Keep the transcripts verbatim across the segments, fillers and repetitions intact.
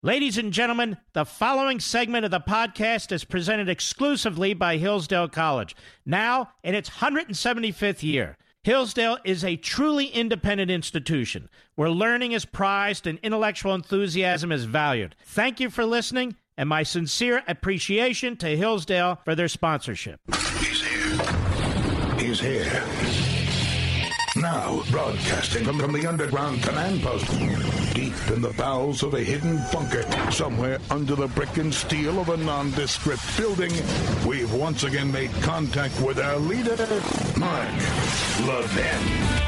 Ladies and gentlemen, the following segment of the podcast is presented exclusively by Hillsdale College, now in its one hundred seventy-fifth year. Hillsdale is a truly independent institution where learning is prized and intellectual enthusiasm is valued. Thank you for listening, and my sincere appreciation to Hillsdale for their sponsorship. He's here. He's here. Now, broadcasting from, from the underground command post, deep in the bowels of a hidden bunker, somewhere under the brick and steel of a nondescript building, we've once again made contact with our leader, Mark Levin.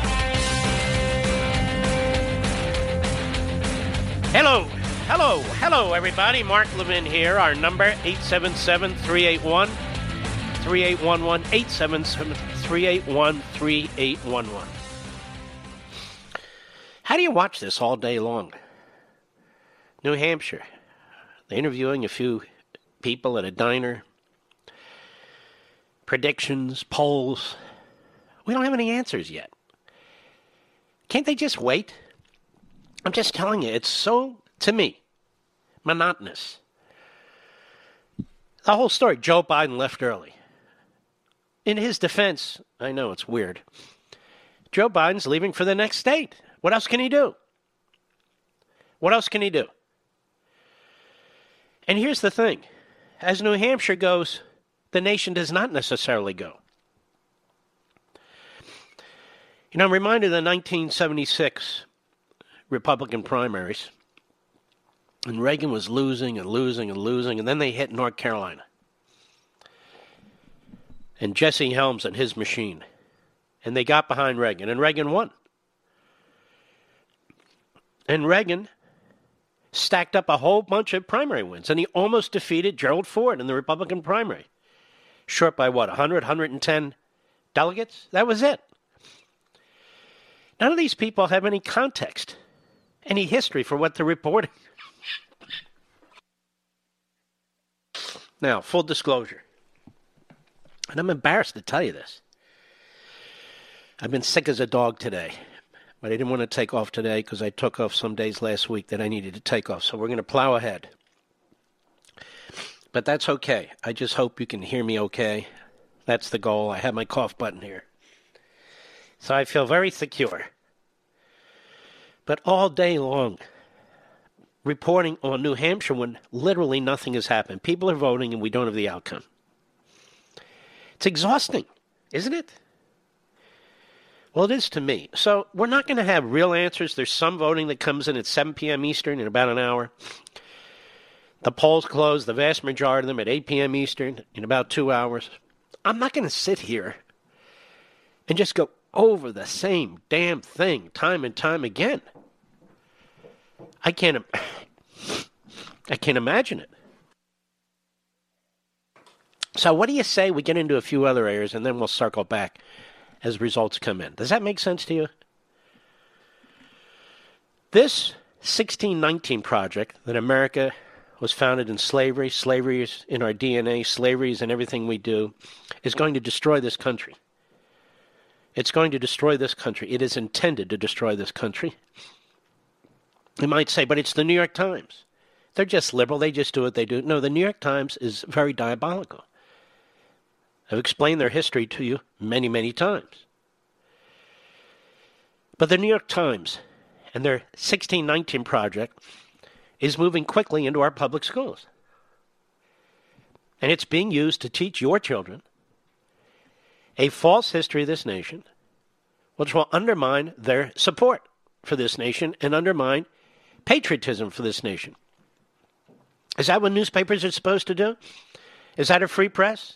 Hello, hello, hello, everybody. Mark Levin here. Our number, eight seven seven, three eight one, three eight one one, eight seven seven, three eight one, three eight one one. How do you watch this all day long? New Hampshire. They're interviewing a few people at a diner. Predictions, polls. We don't have any answers yet. Can't they just wait? I'm just telling you, it's so, to me, monotonous. The whole story, Joe Biden left early. In his defense, I know it's weird, Joe Biden's leaving for the next state. What else can he do? What else can he do? And here's the thing. As New Hampshire goes, the nation does not necessarily go. You know, I'm reminded of the nineteen seventy-six Republican primaries. And Reagan was losing and losing and losing, and then they hit North Carolina. And Jesse Helms and his machine. And they got behind Reagan, and Reagan won. And Reagan stacked up a whole bunch of primary wins, and he almost defeated Gerald Ford in the Republican primary. Short by what, one hundred, one hundred ten delegates? That was it. None of these people have any context, any history for what they're reporting. Now, full disclosure, and I'm embarrassed to tell you this. I've been sick as a dog today. But I didn't want to take off today because I took off some days last week that I needed to take off. So we're going to plow ahead. But that's okay. I just hope you can hear me okay. That's the goal. I have my cough button here. So I feel very secure. But all day long, reporting on New Hampshire when literally nothing has happened. People are voting and we don't have the outcome. It's exhausting, isn't it? Well, it is to me. So we're not going to have real answers. There's some voting that comes in at seven p.m. Eastern in about an hour. The polls close, the vast majority of them at eight p.m. Eastern in about two hours. I'm not going to sit here and just go over the same damn thing time and time again. I can't, I can't imagine it. So what do you say we get into a few other areas and then we'll circle back as results come in? Does that make sense to you? This sixteen nineteen project that America was founded in slavery, slavery is in our D N A, slavery is in everything we do, is going to destroy this country. It's going to destroy this country. It is intended to destroy this country. You might say, but it's the New York Times. They're just liberal. They just do what they do. No, the New York Times is very diabolical. I've explained their history to you many, many times. But the New York Times and their sixteen nineteen project is moving quickly into our public schools. And it's being used to teach your children a false history of this nation, which will undermine their support for this nation and undermine patriotism for this nation. Is that what newspapers are supposed to do? Is that a free press?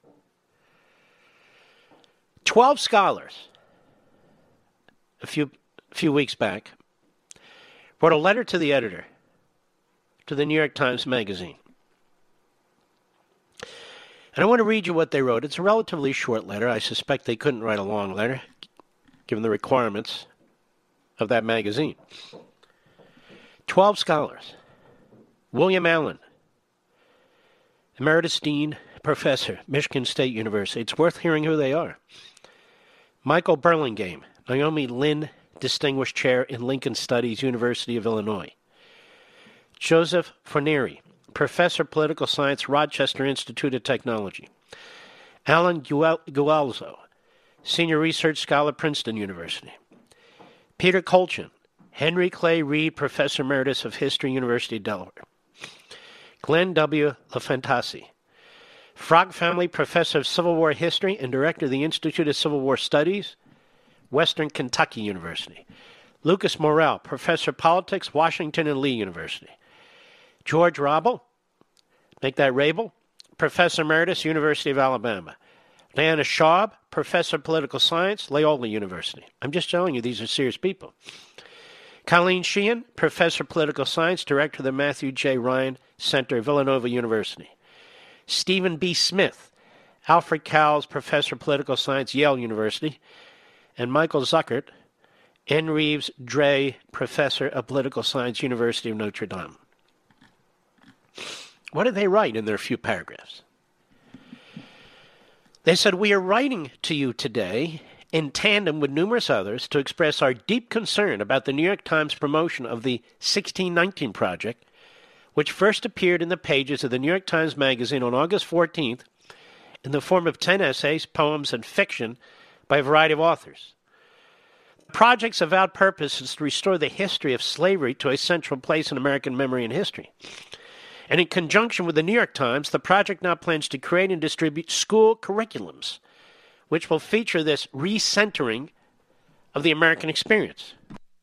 Twelve scholars, a few a few weeks back, wrote a letter to the editor, to the New York Times Magazine. And I want to read you what they wrote. It's a relatively short letter. I suspect they couldn't write a long letter, given the requirements of that magazine. Twelve scholars. William Allen, Emeritus Dean, Professor, Michigan State University. It's worth hearing who they are. Michael Burlingame, Naomi Lynn, Distinguished Chair in Lincoln Studies, University of Illinois. Joseph Forneri, Professor of Political Science, Rochester Institute of Technology. Alan Gualzo, Senior Research Scholar, Princeton University. Peter Kolchin, Henry Clay Reed Professor Emeritus of History, University of Delaware. Glenn W. LaFantasi, Frog Family Professor of Civil War History and Director of the Institute of Civil War Studies, Western Kentucky University. Lucas Morrell, Professor of Politics, Washington and Lee University. George Rabel, make that Rabel, Professor Emeritus, University of Alabama. Diana Schaub, Professor of Political Science, Loyola University. I'm just showing you these are serious people. Colleen Sheehan, Professor of Political Science, Director of the Matthew J. Ryan Center, Villanova University. Stephen B. Smith, Alfred Cowles, Professor of Political Science, Yale University. And Michael Zuckert, N. Reeves Dre, Professor of Political Science, University of Notre Dame. What did they write in their few paragraphs? They said, "We are writing to you today in tandem with numerous others to express our deep concern about the New York Times promotion of the sixteen nineteen Project, which first appeared in the pages of the New York Times Magazine on August fourteenth in the form of ten essays, poems, and fiction by a variety of authors. The project's avowed purpose is to restore the history of slavery to a central place in American memory and history. And in conjunction with the New York Times, the project now plans to create and distribute school curriculums, which will feature this recentering of the American experience."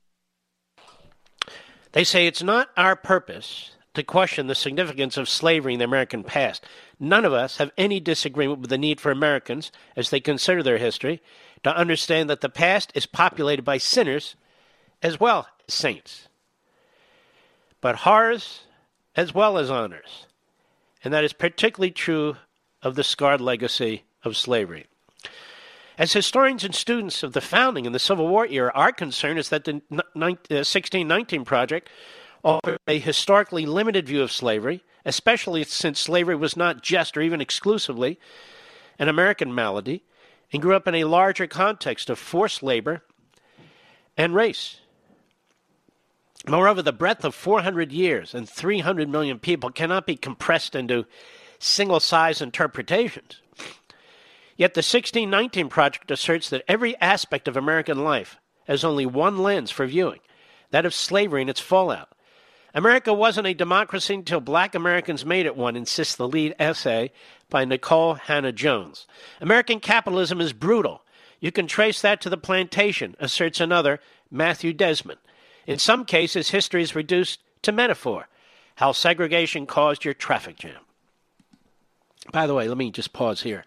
They say it's not our purpose to question the significance of slavery in the American past. None of us have any disagreement with the need for Americans, as they consider their history, to understand that the past is populated by sinners as well as saints, but horrors as well as honors. And that is particularly true of the scarred legacy of slavery. As historians and students of the founding and the Civil War era, our concern is that the sixteen nineteen Project offered a historically limited view of slavery, especially since slavery was not just or even exclusively an American malady, and grew up in a larger context of forced labor and race. Moreover, the breadth of four hundred years and three hundred million people cannot be compressed into single-size interpretations. Yet the sixteen nineteen Project asserts that every aspect of American life has only one lens for viewing, that of slavery and its fallout. America wasn't a democracy until black Americans made it one, insists the lead essay by Nicole Hannah-Jones. American capitalism is brutal. You can trace that to the plantation, asserts another, Matthew Desmond. In some cases, history is reduced to metaphor, how segregation caused your traffic jam. By the way, let me just pause here.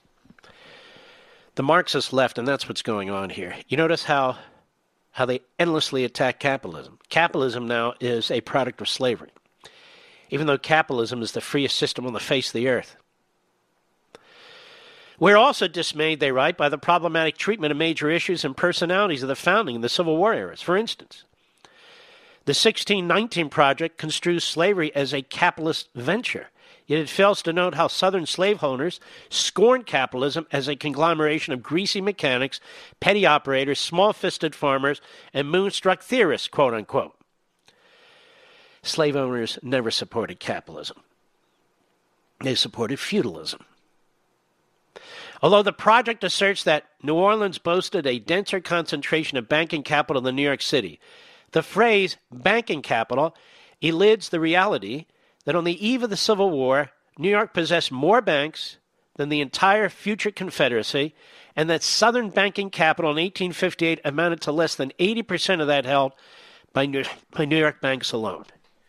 The Marxist left, and that's what's going on here. You notice how how they endlessly attack capitalism. Capitalism now is a product of slavery, even though capitalism is the freest system on the face of the earth. We're also dismayed, they write, by the problematic treatment of major issues and personalities of the founding and the Civil War eras. For instance, the sixteen nineteen Project construes slavery as a capitalist venture, yet it fails to note how Southern slaveholders scorned capitalism as a conglomeration of greasy mechanics, petty operators, small-fisted farmers, and moonstruck theorists, quote-unquote. Slave owners never supported capitalism. They supported feudalism. Although the project asserts that New Orleans boasted a denser concentration of banking capital than New York City, the phrase banking capital elides the reality that on the eve of the Civil War, New York possessed more banks than the entire future Confederacy, and that Southern banking capital in eighteen fifty-eight amounted to less than eighty percent of that held by New, by New York banks alone.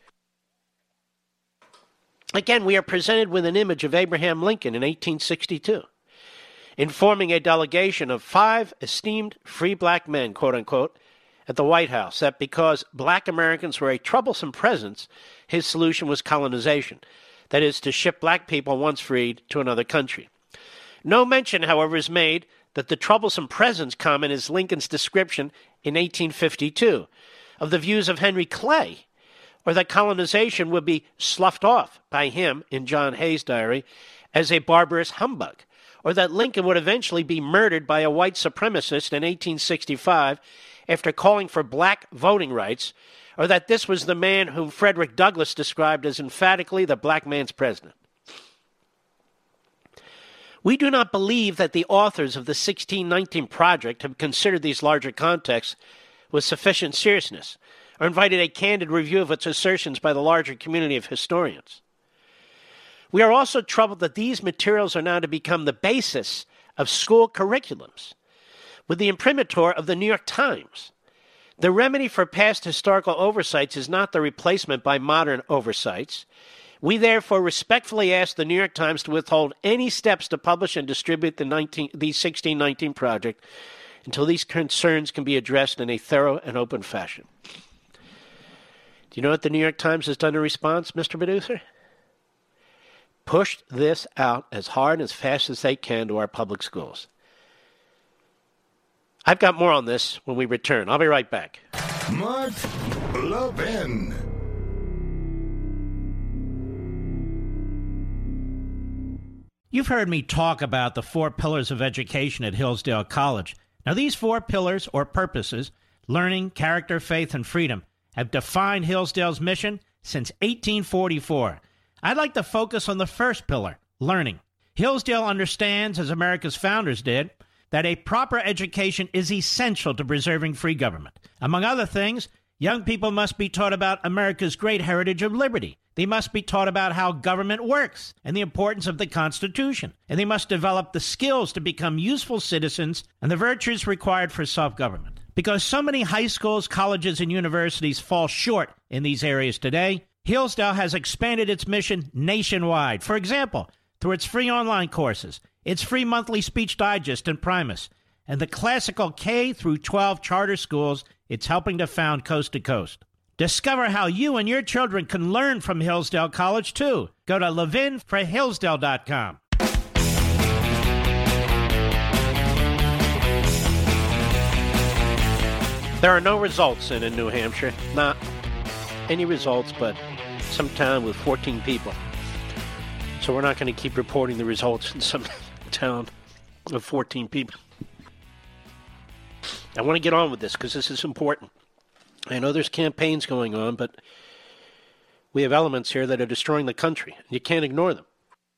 Again, we are presented with an image of Abraham Lincoln in eighteen sixty-two, informing a delegation of five esteemed free black men, quote-unquote, at the White House that because black Americans were a troublesome presence, his solution was colonization, that is, to ship black people once freed to another country. No mention, however, is made that the troublesome presence comment is Lincoln's description in eighteen fifty-two of the views of Henry Clay, or that colonization would be sloughed off by him, in John Hay's diary, as a barbarous humbug, or that Lincoln would eventually be murdered by a white supremacist in eighteen sixty-five after calling for black voting rights, or that this was the man whom Frederick Douglass described as emphatically the black man's president. We do not believe that the authors of the sixteen nineteen Project have considered these larger contexts with sufficient seriousness, or invited a candid review of its assertions by the larger community of historians. We are also troubled that these materials are now to become the basis of school curriculums, with the imprimatur of the New York Times. The remedy for past historical oversights is not the replacement by modern oversights. We therefore respectfully ask the New York Times to withhold any steps to publish and distribute the, nineteen, the sixteen nineteen Project until these concerns can be addressed in a thorough and open fashion. Do you know what the New York Times has done in response, Mister Producer? Pushed this out as hard and as fast as they can to our public schools. I've got more on this when we return. I'll be right back. Mark Levin. You've heard me talk about the four pillars of education at Hillsdale College. Now, these four pillars, or purposes, learning, character, faith, and freedom, have defined Hillsdale's mission since eighteen forty-four. I'd like to focus on the first pillar, learning. Hillsdale understands, as America's founders did, that a proper education is essential to preserving free government. Among other things, young people must be taught about America's great heritage of liberty. They must be taught about how government works and the importance of the Constitution. And they must develop the skills to become useful citizens and the virtues required for self-government. Because so many high schools, colleges, and universities fall short in these areas today, Hillsdale has expanded its mission nationwide. For example, through its free online courses, its free monthly speech digest and Primus, and the classical K through twelve charter schools it's helping to found coast to coast. Discover how you and your children can learn from Hillsdale College, too. Go to levin for hillsdale dot com. There are no results in, in New Hampshire. Not any results, but some town with fourteen people. So we're not going to keep reporting the results in some town of fourteen people. I want to get on with this because this is important. I know there's campaigns going on, but we have elements here that are destroying the country. You can't ignore them.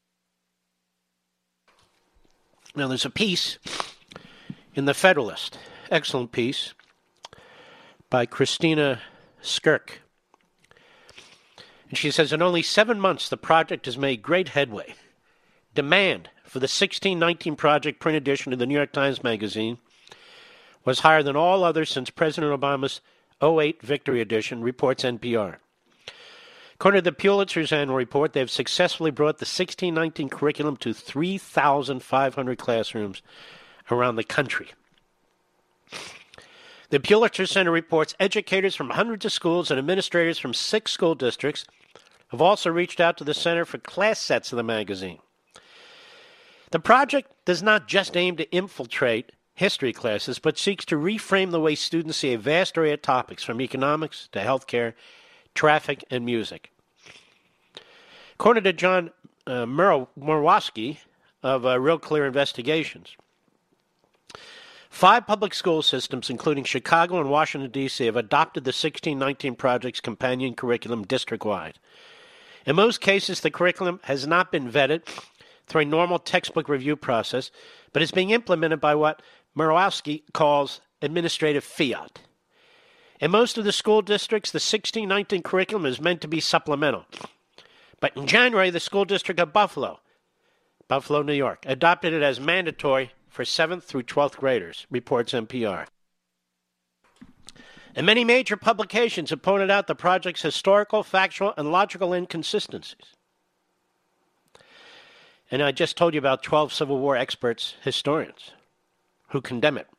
Now, there's a piece in The Federalist, excellent piece, by Christina Skirk. And she says, in only seven months, the project has made great headway. Demand for the sixteen nineteen Project print edition of the New York Times Magazine was higher than all others since President Obama's oh eight Victory Edition, reports N P R. According to the Pulitzer's annual report, they have successfully brought the sixteen nineteen curriculum to three thousand five hundred classrooms around the country. The Pulitzer Center reports educators from hundreds of schools and administrators from six school districts have also reached out to the center for class sets of the magazine. The project does not just aim to infiltrate history classes, but seeks to reframe the way students see a vast array of topics, from economics to healthcare, traffic, and music. According to John uh, Murowski of uh, Real Clear Investigations, five public school systems, including Chicago and Washington, D C, have adopted the sixteen nineteen Project's companion curriculum district-wide. In most cases, the curriculum has not been vetted through a normal textbook review process, but is being implemented by what Murowski calls administrative fiat. In most of the school districts, the sixteen nineteen curriculum is meant to be supplemental. But in January, the school district of Buffalo, Buffalo, New York, adopted it as mandatory for seventh through twelfth graders, reports N P R. And many major publications have pointed out the project's historical, factual, and logical inconsistencies. And I just told you about twelve Civil War experts, historians, who condemn it.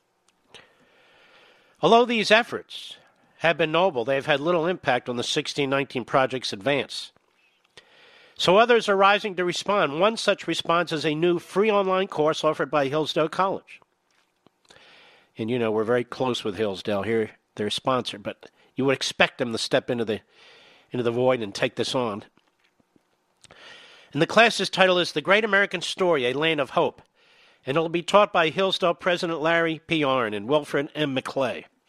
Although these efforts have been noble, they have had little impact on the sixteen nineteen Project's advance. So others are rising to respond. One such response is a new free online course offered by Hillsdale College. And, you know, we're very close with Hillsdale here. They're a sponsor, but you would expect them to step into the into the void and take this on. And the class's title is The Great American Story, A Land of Hope. And it will be taught by Hillsdale President Larry P. Arnn and Wilfred M. McClay.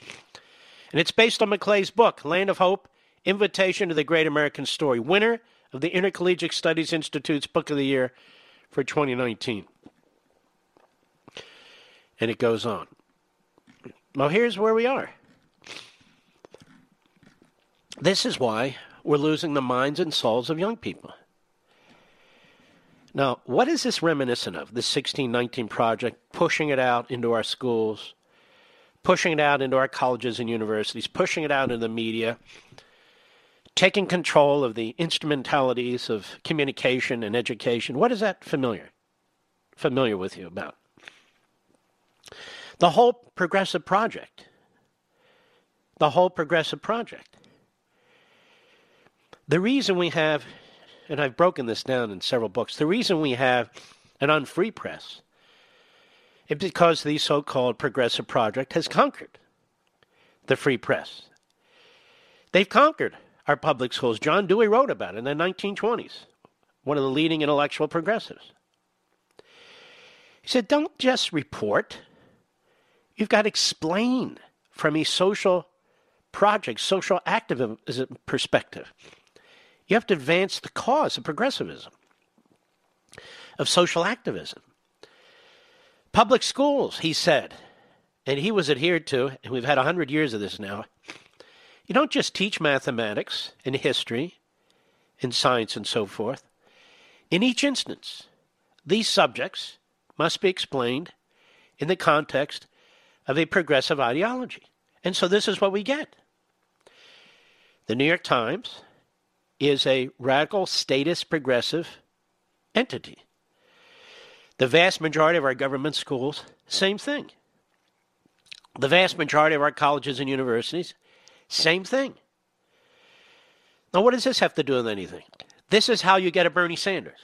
And it's based on Maclay's book, Land of Hope, Invitation to the Great American Story, winner of the Intercollegiate Studies Institute's Book of the Year for twenty nineteen. And it goes on. Well, here's where we are. This is why we're losing the minds and souls of young people. Now, what is this reminiscent of, this sixteen nineteen project, pushing it out into our schools, pushing it out into our colleges and universities, pushing it out into the media, taking control of the instrumentalities of communication and education? What is that familiar? Familiar with you about? The whole progressive project. The whole progressive project. The reason we have, and I've broken this down in several books, the reason we have an unfree press is because the so-called progressive project has conquered the free press. They've conquered our public schools. John Dewey wrote about it in the nineteen twenties, one of the leading intellectual progressives. He said, don't just report. You've got to explain from a social project, social activism perspective. You have to advance the cause of progressivism, of social activism. Public schools, he said, and he was adhered to, and we've had one hundred years of this now. You don't just teach mathematics and history and science and so forth. In each instance, these subjects must be explained in the context of a progressive ideology. And so this is what we get. The New York Times is a radical statist progressive entity. The vast majority of our government schools, same thing. The vast majority of our colleges and universities, same thing. Now, what does this have to do with anything? This is how you get a Bernie Sanders.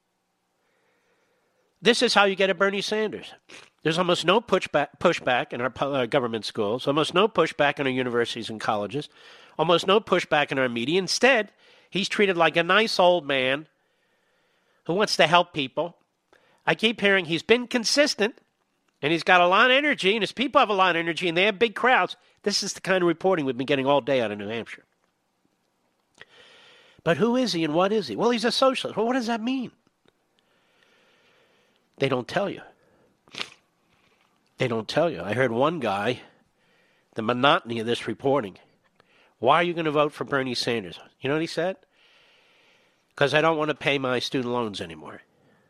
This is how you get a Bernie Sanders. There's almost no pushback, pushback in our uh, government schools, almost no pushback in our universities and colleges, almost no pushback in our media. Instead, he's treated like a nice old man who wants to help people. I keep hearing he's been consistent, and he's got a lot of energy, and his people have a lot of energy, and they have big crowds. This is the kind of reporting we've been getting all day out of New Hampshire. But who is he and what is he? Well, he's a socialist. Well, what does that mean? They don't tell you. They don't tell you. I heard one guy, the monotony of this reporting. Why are you going to vote for Bernie Sanders? You know what he said? Because I don't want to pay my student loans anymore.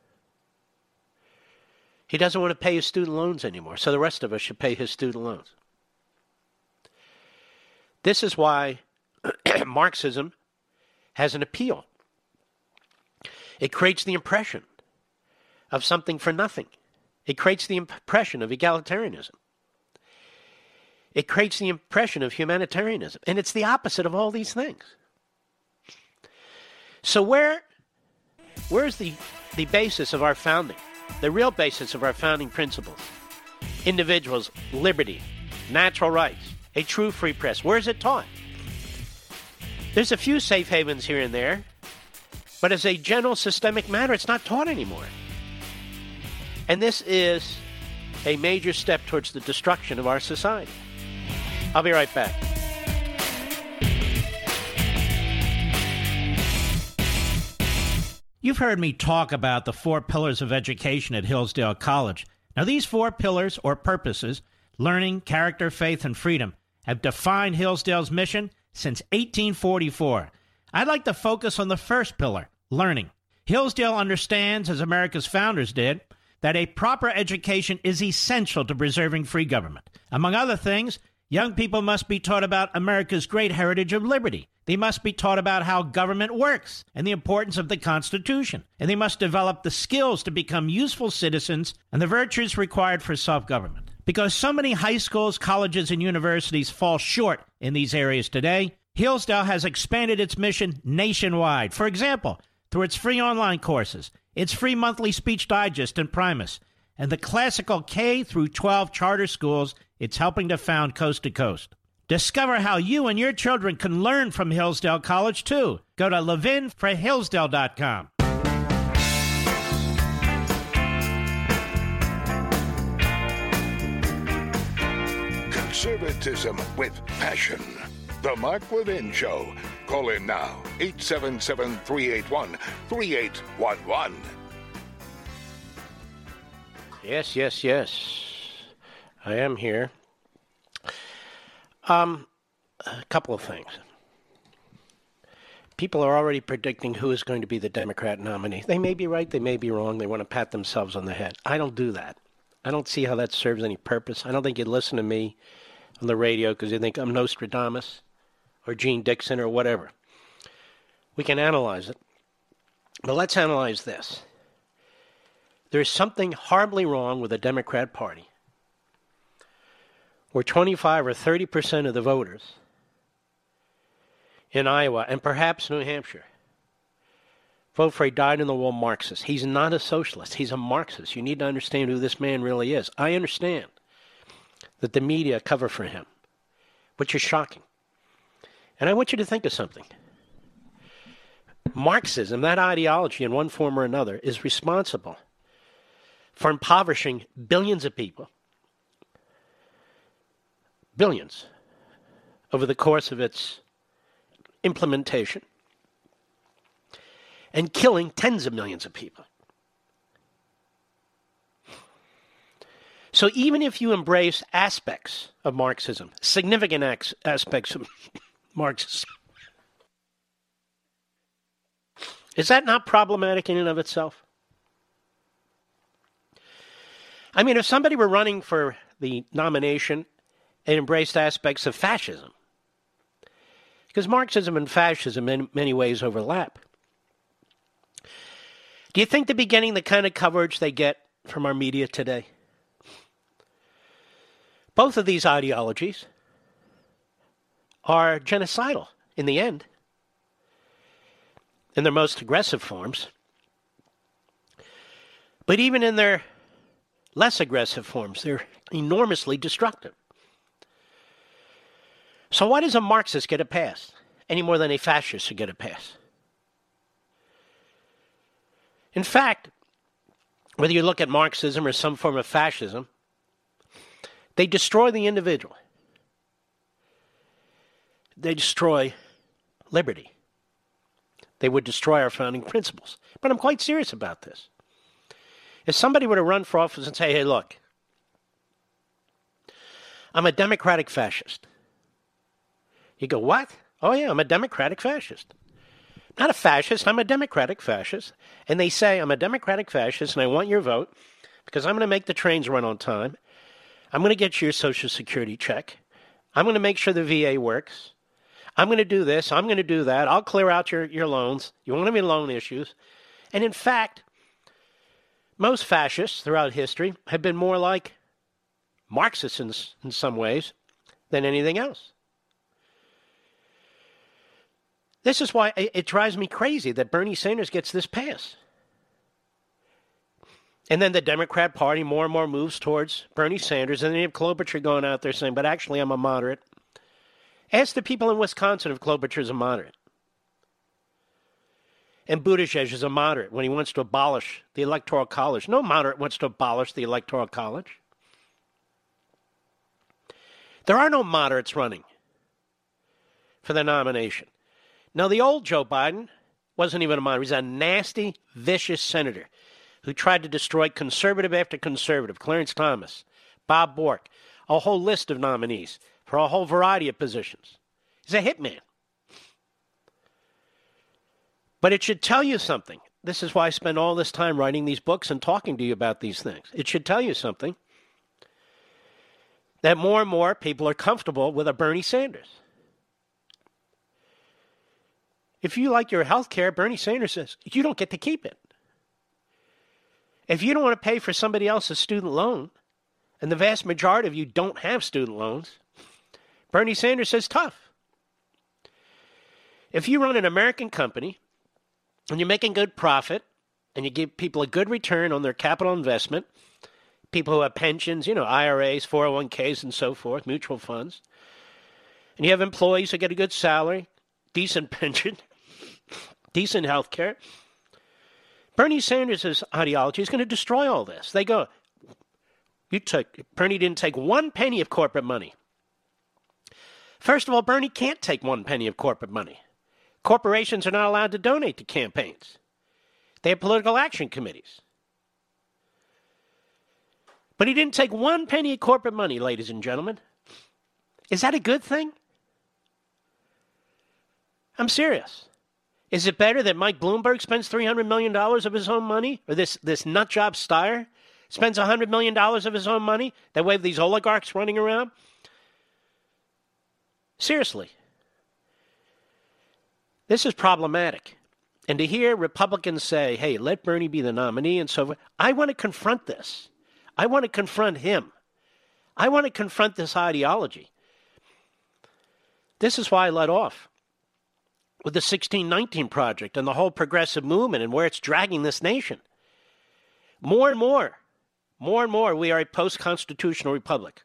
He doesn't want to pay his student loans anymore, so the rest of us should pay his student loans. This is why Marxism has an appeal. It creates the impression of something for nothing. It creates the impression of egalitarianism. It creates the impression of humanitarianism. And it's the opposite of all these things. So where, where's the, the basis of our founding? The real basis of our founding principles? Individuals, liberty, natural rights, a true free press. Where is it taught? There's a few safe havens here and there, but as a general systemic matter, it's not taught anymore. And this is a major step towards the destruction of our society. I'll be right back. You've heard me talk about the four pillars of education at Hillsdale College. Now, these four pillars or purposes, learning, character, faith, and freedom, have defined Hillsdale's mission since eighteen forty-four. I'd like to focus on the first pillar, learning. Hillsdale understands, as America's founders did, that a proper education is essential to preserving free government. Among other things, young people must be taught about America's great heritage of liberty. They must be taught about how government works and the importance of the Constitution. And they must develop the skills to become useful citizens and the virtues required for self-government. Because so many high schools, colleges, and universities fall short in these areas today, Hillsdale has expanded its mission nationwide. For example, through its free online courses, its free monthly speech digest and Primus, and the classical K through twelve charter schools it's helping to found coast to coast. Discover how you and your children can learn from Hillsdale College, too. Go to levin for hillsdale dot com. Conservatism with passion. The Mark Levin Show. Call in now. eight seven seven, three eight one, three eight one one. Yes, yes, yes. I am here. Um, a couple of things. People are already predicting who is going to be the Democrat nominee. They may be right, they may be wrong. They want to pat themselves on the head. I don't do that. I don't see how that serves any purpose. I don't think you'd listen to me on the radio because you think I'm Nostradamus or Gene Dixon or whatever. We can analyze it. But let's analyze this. There's something horribly wrong with the Democrat Party where twenty-five or thirty percent of the voters in Iowa and perhaps New Hampshire vote for a dyed-in-the-wool Marxist. He's not a socialist. He's a Marxist. You need to understand who this man really is. I understand that the media cover for him, which is shocking. And I want you to think of something. Marxism, that ideology in one form or another, is responsible for impoverishing billions of people, billions, over the course of its implementation, and killing tens of millions of people. So even if you embrace aspects of Marxism, significant ac- aspects of Marxism, is that not problematic in and of itself? I mean, if somebody were running for the nomination and embraced aspects of fascism, because Marxism and fascism in many ways overlap, do you think they'd be getting the kind of coverage they get from our media today? Both of these ideologies are genocidal in the end, in their most aggressive forms. But even in their less aggressive forms, they're enormously destructive. So why does a Marxist get a pass any more than a fascist should get a pass? In fact, whether you look at Marxism or some form of fascism, they destroy the individual. They destroy liberty. They would destroy our founding principles. But I'm quite serious about this. If somebody were to run for office and say, hey, look, I'm a democratic fascist. You go, what? Oh, yeah, I'm a democratic fascist. Not a fascist, I'm a democratic fascist. And they say, I'm a democratic fascist and I want your vote because I'm going to make the trains run on time. I'm going to get you your Social Security check. I'm going to make sure the V A works. I'm going to do this. I'm going to do that. I'll clear out your, your loans. You won't have any loan issues. And in fact, most fascists throughout history have been more like Marxists in, in some ways than anything else. This is why it drives me crazy that Bernie Sanders gets this pass. And then the Democrat Party more and more moves towards Bernie Sanders, and then you have Klobuchar going out there saying, but actually I'm a moderate. Ask the people in Wisconsin if Klobuchar is a moderate. And Buttigieg is a moderate when he wants to abolish the Electoral College. No moderate wants to abolish the Electoral College. There are no moderates running for the nomination. Now, the old Joe Biden wasn't even a moderate. He's a nasty, vicious senator who tried to destroy conservative after conservative. Clarence Thomas, Bob Bork, a whole list of nominees for a whole variety of positions. He's a hitman. But it should tell you something. This is why I spend all this time writing these books and talking to you about these things. It should tell you something that more and more people are comfortable with a Bernie Sanders. If you like your health care, Bernie Sanders says, you don't get to keep it. If you don't want to pay for somebody else's student loan, and the vast majority of you don't have student loans, Bernie Sanders says, tough. If you run an American company, and you're making good profit, and you give people a good return on their capital investment, people who have pensions, you know, I R As, four oh one k's, and so forth, mutual funds, and you have employees who get a good salary, decent pension, decent health care, Bernie Sanders' ideology is going to destroy all this. They go, you took, Bernie didn't take one penny of corporate money. First of all, Bernie can't take one penny of corporate money. Corporations are not allowed to donate to campaigns. They have political action committees. But he didn't take one penny of corporate money, ladies and gentlemen. Is that a good thing? I'm serious. Is it better that Mike Bloomberg spends three hundred million dollars of his own money? Or this, this nutjob Steyer spends one hundred million dollars of his own money? That way these oligarchs running around? Seriously. This is problematic. And to hear Republicans say, hey, let Bernie be the nominee and so forth, I want to confront this. I want to confront him. I want to confront this ideology. This is why I let off with the sixteen nineteen Project and the whole progressive movement and where it's dragging this nation. More and more, more and more, we are a post-constitutional republic.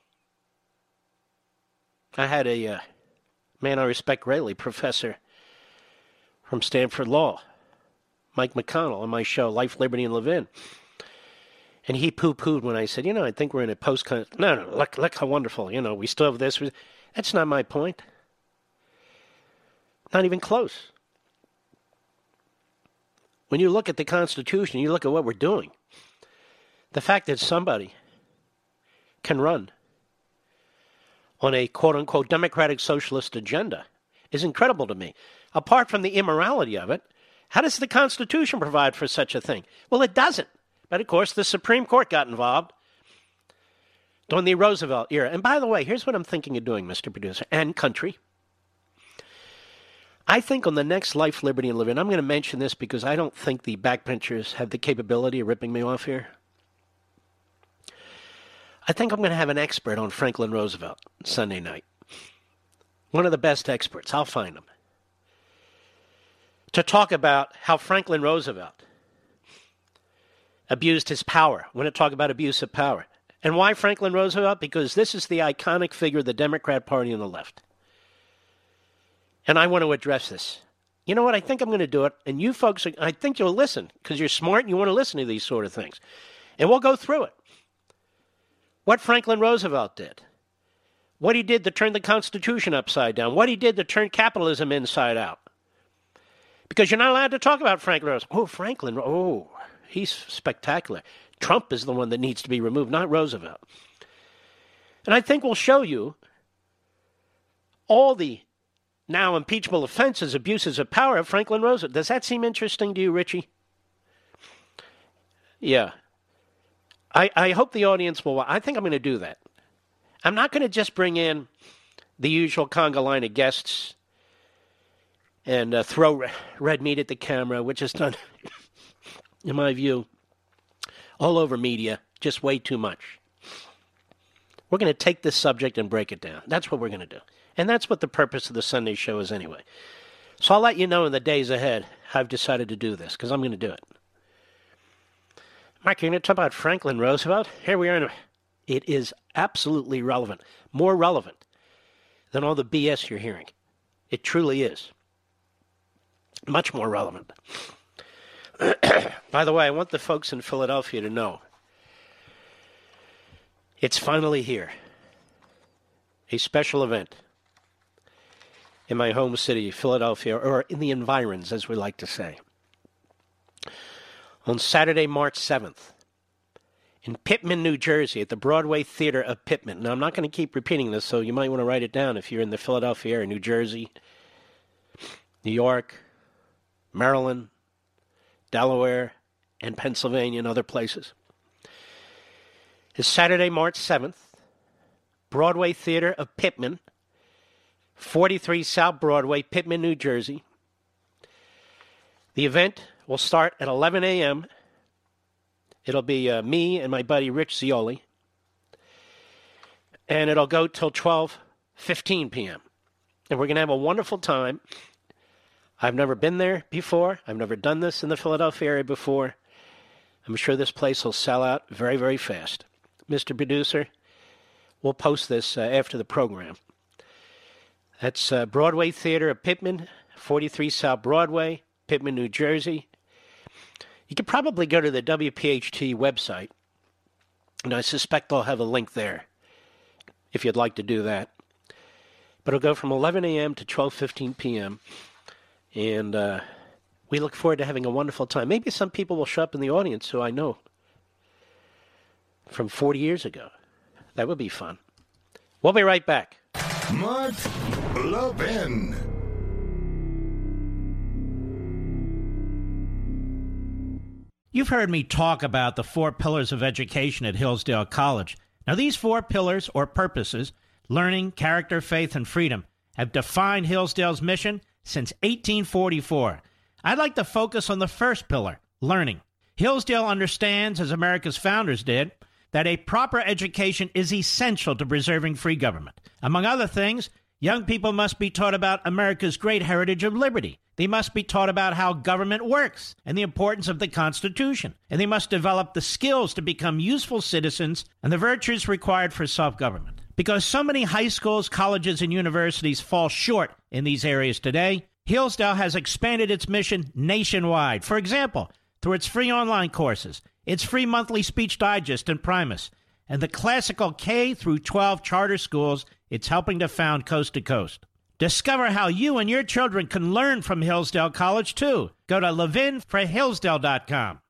I had a uh, man I respect greatly, professor from Stanford Law, Mike McConnell, on my show, Life, Liberty, and Levin. And he poo-pooed when I said, you know, I think we're in a post-con... No, no, look, look how wonderful. You know, we still have this. That's not my point. Not even close. When you look at the Constitution, you look at what we're doing, the fact that somebody can run on a quote-unquote democratic socialist agenda is incredible to me. Apart from the immorality of it, how does the Constitution provide for such a thing? Well, it doesn't. But, of course, the Supreme Court got involved during the Roosevelt era. And, by the way, here's what I'm thinking of doing, Mister Producer, and country. I think on the next Life, Liberty, and Living, I'm going to mention this because I don't think the backbenchers have the capability of ripping me off here. I think I'm going to have an expert on Franklin Roosevelt Sunday night. One of the best experts. I'll find him. To talk about how Franklin Roosevelt abused his power. I want to talk about abuse of power. And why Franklin Roosevelt? Because this is the iconic figure of the Democrat Party on the left. And I want to address this. You know what? I think I'm going to do it. And you folks, are, I think you'll listen because you're smart and you want to listen to these sort of things. And we'll go through it. What Franklin Roosevelt did. What he did to turn the Constitution upside down. What he did to turn capitalism inside out. Because you're not allowed to talk about Franklin Roosevelt. Oh, Franklin. Oh, he's spectacular. Trump is the one that needs to be removed, not Roosevelt. And I think we'll show you all the now impeachable offenses, abuses of power of Franklin Roosevelt. Does that seem interesting to you, Richie? Yeah. I, I hope the audience will. I think I'm going to do that. I'm not going to just bring in the usual conga line of guests and uh, throw red meat at the camera, which is done, in my view, all over media, just way too much. We're going to take this subject and break it down. That's what we're going to do. And that's what the purpose of the Sunday show is anyway. So I'll let you know in the days ahead how I've decided to do this, because I'm going to do it. Mark, you're going to talk about Franklin Roosevelt? Here we are. It is absolutely relevant. More relevant than all the B S you're hearing. It truly is. Much more relevant. By the way, I want the folks in Philadelphia to know it's finally here. A special event in my home city, Philadelphia, or in the environs, as we like to say. On Saturday, March seventh, in Pitman, New Jersey, at the Broadway Theater of Pitman. Now, I'm not going to keep repeating this, so you might want to write it down if you're in the Philadelphia area, New Jersey, New York, Maryland, Delaware, and Pennsylvania, and other places. It's Saturday, March seventh, Broadway Theater of Pitman, forty-three South Broadway, Pitman, New Jersey. The event will start at eleven a.m. It'll be uh, me and my buddy Rich Zioli. And it'll go till twelve fifteen p.m. And we're going to have a wonderful time. I've never been there before. I've never done this in the Philadelphia area before. I'm sure this place will sell out very, very fast. Mister Producer, we'll post this uh, after the program. That's uh, Broadway Theater of Pitman, forty-three South Broadway, Pitman, New Jersey. You could probably go to the W P H T website, and I suspect they'll have a link there if you'd like to do that. But it'll go from eleven a.m. to twelve fifteen p.m., and uh, we look forward to having a wonderful time. Maybe some people will show up in the audience who I know from forty years ago. That would be fun. We'll be right back. Mark Levin. You've heard me talk about the four pillars of education at Hillsdale College. Now, these four pillars or purposes, learning, character, faith, and freedom, have defined Hillsdale's mission since eighteen forty-four. I'd like to focus on the first pillar, learning. Hillsdale understands, as America's founders did, that a proper education is essential to preserving free government. Among other things, young people must be taught about America's great heritage of liberty. They must be taught about how government works and the importance of the Constitution. And they must develop the skills to become useful citizens and the virtues required for self-government. Because so many high schools, colleges, and universities fall short in these areas today, Hillsdale has expanded its mission nationwide. For example, through its free online courses, its free monthly speech digest and Primus, and the classical K through twelve charter schools it's helping to found coast to coast. Discover how you and your children can learn from Hillsdale College, too. Go to levin for hillsdale dot com.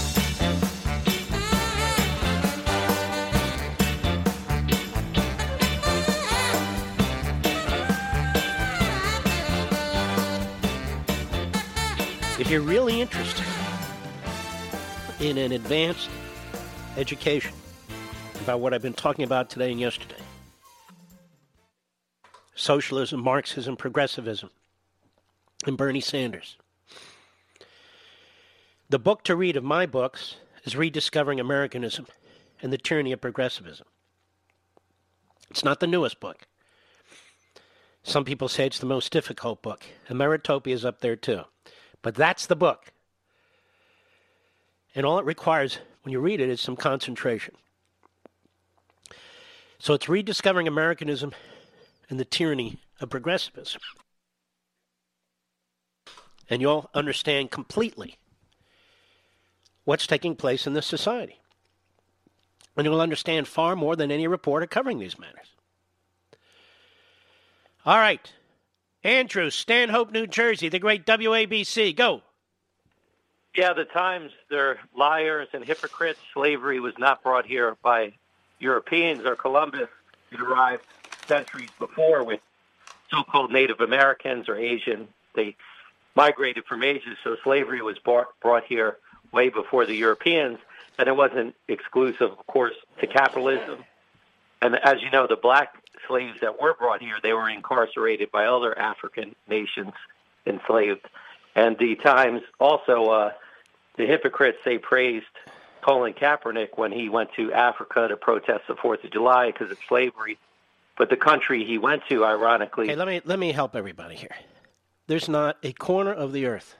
If you're really interested in an advanced education about what I've been talking about today and yesterday, socialism, Marxism, progressivism, and Bernie Sanders, the book to read of my books is Rediscovering Americanism and the Tyranny of Progressivism. It's not the newest book. Some people say it's the most difficult book. Emeritopia is up there too. But that's the book. And all it requires when you read it is some concentration. So it's Rediscovering Americanism and the Tyranny of Progressivism. And you'll understand completely what's taking place in this society. And you'll understand far more than any reporter covering these matters. All right. Andrew, Stanhope, New Jersey, the great W A B C. Go. Yeah, the Times, they're liars and hypocrites. Slavery was not brought here by Europeans or Columbus. It arrived centuries before with so-called Native Americans or Asian. They migrated from Asia, so slavery was brought, brought here way before the Europeans, and it wasn't exclusive, of course, to capitalism. And as you know, the black slaves that were brought here, they were incarcerated by other African nations, enslaved. And the Times also, uh, the hypocrites, they praised Colin Kaepernick when he went to Africa to protest the fourth of July because of slavery. But the country he went to, ironically... Hey, let me, let me help everybody here. There's not a corner of the earth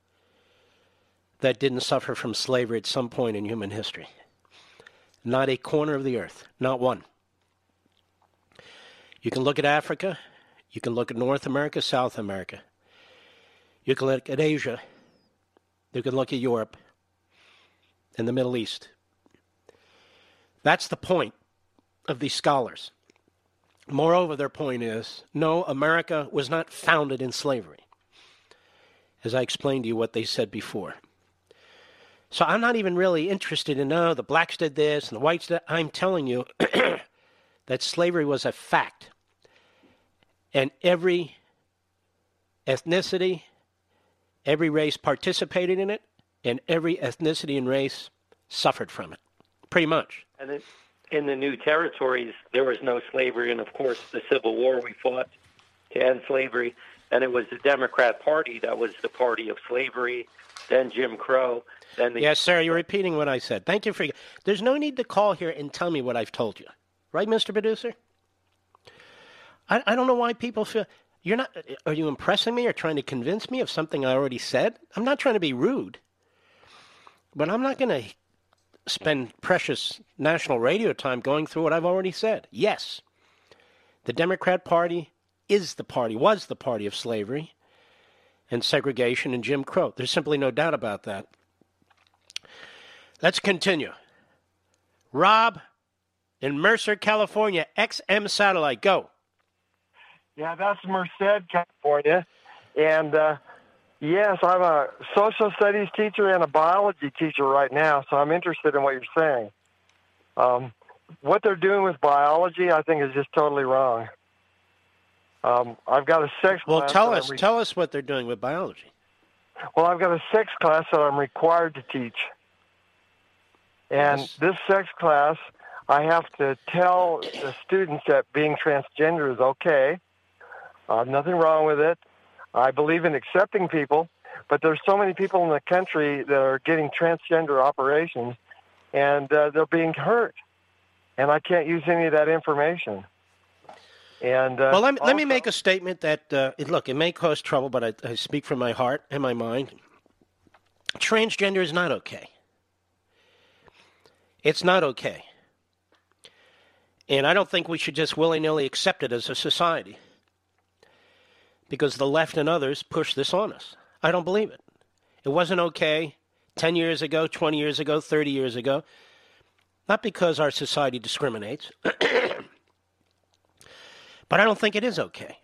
that didn't suffer from slavery at some point in human history. Not a corner of the earth. Not one. You can look at Africa. You can look at North America, South America. You can look at Asia. You can look at Europe and the Middle East. That's the point of these scholars. Moreover, their point is, no, America was not founded in slavery. As I explained to you what they said before. So I'm not even really interested in, no, the blacks did this and the whites did that. I'm telling you that slavery was a fact. And every ethnicity, every race participated in it, and every ethnicity and race suffered from it, pretty much. And it, in the new territories, there was no slavery, and of course, the Civil War, we fought to end slavery, and it was the Democrat Party that was the party of slavery, then Jim Crow, then the... Yes, sir, you're repeating what I said. Thank you for... There's no need to call here and tell me what I've told you. Right, Mister Producer? I, I don't know why people feel... You're not... Are you impressing me or trying to convince me of something I already said? I'm not trying to be rude. But I'm not going to spend precious national radio time going through what I've already said. Yes, the Democrat Party is the party, was the party of slavery and segregation and Jim Crow. There's simply no doubt about that. Let's continue. Rob in Mercer, California, X M Satellite, go. Yeah, that's Merced, California. And, uh, yes, I'm a social studies teacher and a biology teacher right now, so I'm interested in what you're saying. Um, what they're doing with biology, I think, is just totally wrong. Um, I've got a sex Well, class. tell that us, I'm re- tell us what they're doing with biology. Well, I've got a sex class that I'm required to teach. And Yes. this sex class, I have to tell the students that being transgender is okay. Uh, nothing wrong with it. I believe in accepting people, but there's so many people in the country that are getting transgender operations, and uh, they're being hurt. And I can't use any of that information. And uh, Well, let me, let me also- make a statement that, uh, it, look, it may cause trouble, but I, I speak from my heart and my mind. Transgender is not okay. It's not okay. And I don't think we should just willy-nilly accept it as a society because the left and others push this on us. I don't believe it. It wasn't okay ten years ago, twenty years ago, thirty years ago. Not because our society discriminates, but I don't think it is okay.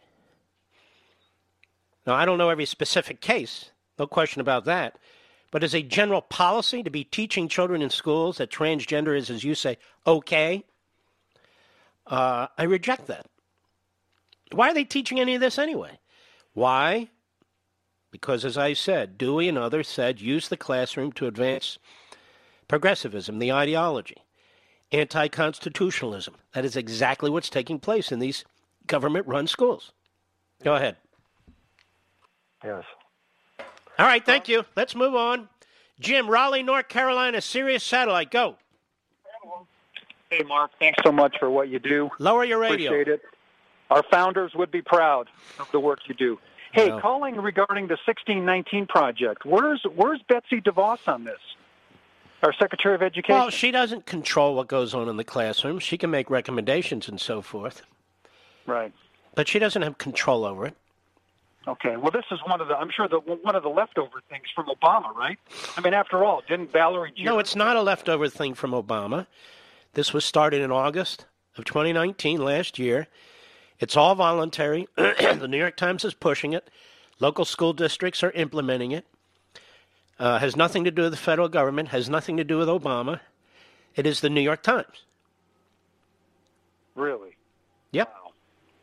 Now, I don't know every specific case, no question about that, but as a general policy to be teaching children in schools that transgender is, as you say, okay, uh, I reject that. Why are they teaching any of this anyway? Why? Because, as I said, Dewey and others said, use the classroom to advance progressivism, the ideology, anti-constitutionalism. That is exactly what's taking place in these government-run schools. Go ahead. Yes. All right, thank you. Let's move on. Jim, Raleigh, North Carolina, Sirius Satellite, go. Hey, Mark, thanks so much for what you do. Lower your radio. Appreciate it. Our founders would be proud of the work you do. Hey, Well. calling regarding the sixteen nineteen project, where's where's Betsy DeVos on this? Our Secretary of Education? Well, she doesn't control what goes on in the classroom. She can make recommendations and so forth, Right. but she doesn't have control over it. Okay. Well, this is one of the, I'm sure, the one of the leftover things from Obama, right? I mean, after all, didn't Valerie Jarrett... No, it's not a leftover thing from Obama. This was started in August of twenty nineteen, last year. It's all voluntary. The New York Times is pushing it. Local school districts are implementing it. Uh, has nothing to do with the federal government, has nothing to do with Obama. It is the New York Times. Really? Yep. Wow.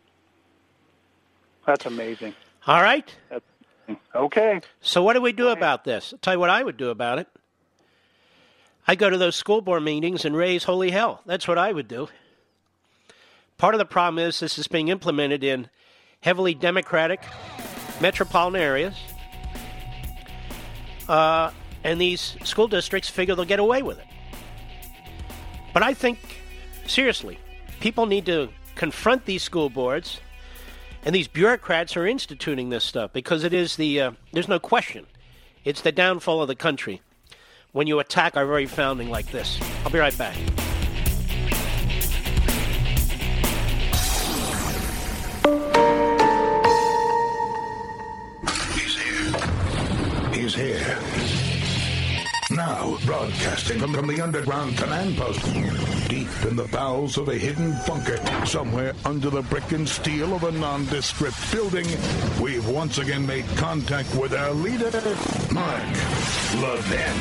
That's amazing. All right. That's, okay. So what do we do about this? I'll tell you what I would do about it. I go to those school board meetings and raise holy hell. That's what I would do. Part of the problem is this is being implemented in heavily Democratic metropolitan areas. Uh, and these school districts figure they'll get away with it. But I think, seriously, people need to confront these school boards and these bureaucrats who are instituting this stuff because it is the, uh, there's no question, it's the downfall of the country when you attack our very founding like this. I'll be right back. He's here. He's here. Now, broadcasting from, from the underground command post, deep in the bowels of a hidden bunker, somewhere under the brick and steel of a nondescript building, we've once again made contact with our leader, Mark Levin.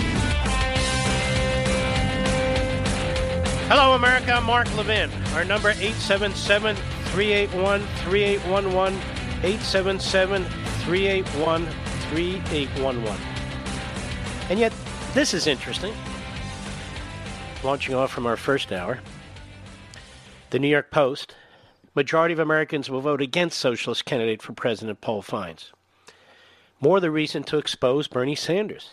Hello, America. I'm Mark Levin. Our number, eight seven seven, three eight one, three eight one one, eight seven seven, three eight one, three eight one one. And yet, this is interesting. Launching off from our first hour, the New York Post, majority of Americans will vote against socialist candidate for president poll finds. More the reason to expose Bernie Sanders.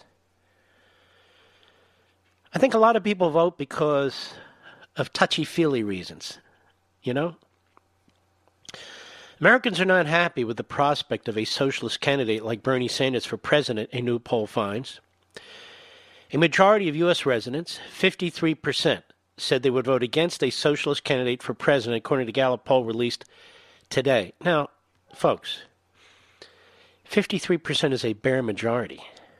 I think a lot of people vote because of touchy-feely reasons, you know? Americans are not happy with the prospect of a socialist candidate like Bernie Sanders for president, a new poll finds. A majority of U S residents, fifty-three percent, said they would vote against a socialist candidate for president, according to Gallup poll released today. Now, folks, fifty-three percent is a bare majority.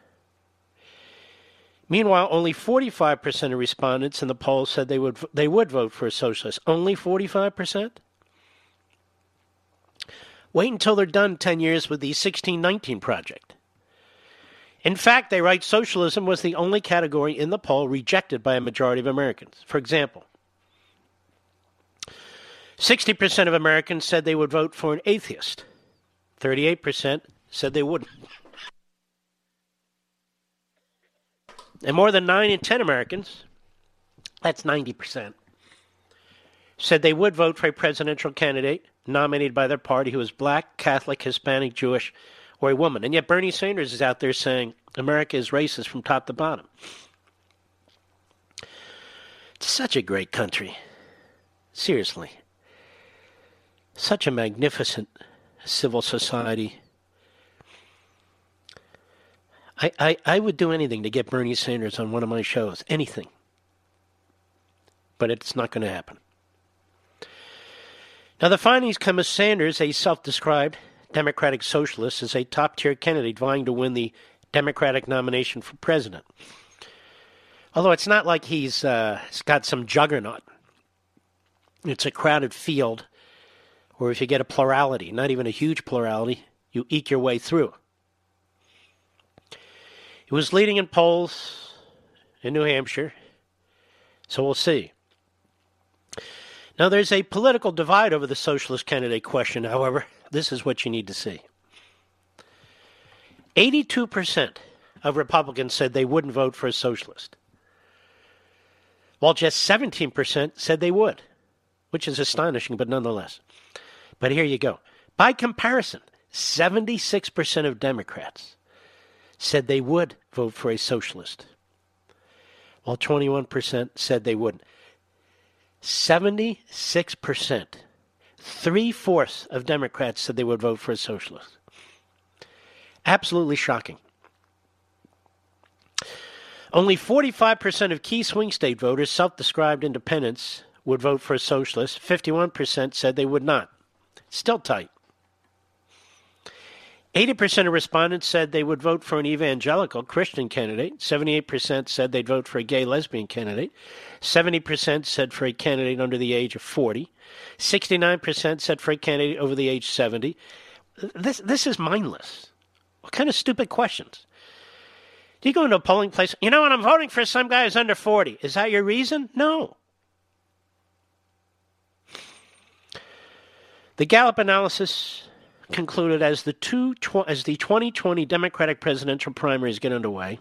Meanwhile, only forty-five percent of respondents in the poll said they would they would vote for a socialist. Only forty-five percent? Wait until they're done ten years with the sixteen nineteen Project. In fact, they write socialism was the only category in the poll rejected by a majority of Americans. For example, sixty percent of Americans said they would vote for an atheist. thirty-eight percent said they wouldn't. And more than nine in ten Americans, that's ninety percent, said they would vote for a presidential candidate nominated by their party who is black, Catholic, Hispanic, Jewish, or a woman. And yet Bernie Sanders is out there saying America is racist from top to bottom. It's such a great country. Seriously. Such a magnificent civil society. I, I, I would do anything to get Bernie Sanders on one of my shows. Anything. But it's not going to happen. Now, the findings come as Sanders, a self-described Democratic socialist, is a top-tier candidate vying to win the Democratic nomination for president. Although it's not like he's, uh, he's got some juggernaut. It's a crowded field where if you get a plurality, not even a huge plurality, you eke your way through. He was leading in polls in New Hampshire, so we'll see. Now, there's a political divide over the socialist candidate question, however. This is what you need to see. eighty-two percent of Republicans said they wouldn't vote for a socialist, while just seventeen percent said they would, which is astonishing, but nonetheless. But here you go. By comparison, seventy-six percent of Democrats said they would vote for a socialist, while twenty-one percent said they wouldn't. seventy-six percent. Three-fourths of Democrats said they would vote for a socialist. Absolutely shocking. Only forty-five percent of key swing state voters, self-described independents, would vote for a socialist. fifty-one percent said they would not. Still tight. eighty percent of respondents said they would vote for an evangelical Christian candidate. seventy-eight percent said they'd vote for a gay lesbian candidate. seventy percent said for a candidate under the age of forty. sixty-nine percent said for a candidate over the age seventy. This this is mindless. What kind of stupid questions? Do you go into a polling place, you know what, I'm voting for some guy who's under forty. Is that your reason? No. The Gallup analysis concluded as the two tw- as the twenty twenty Democratic presidential primaries get underway,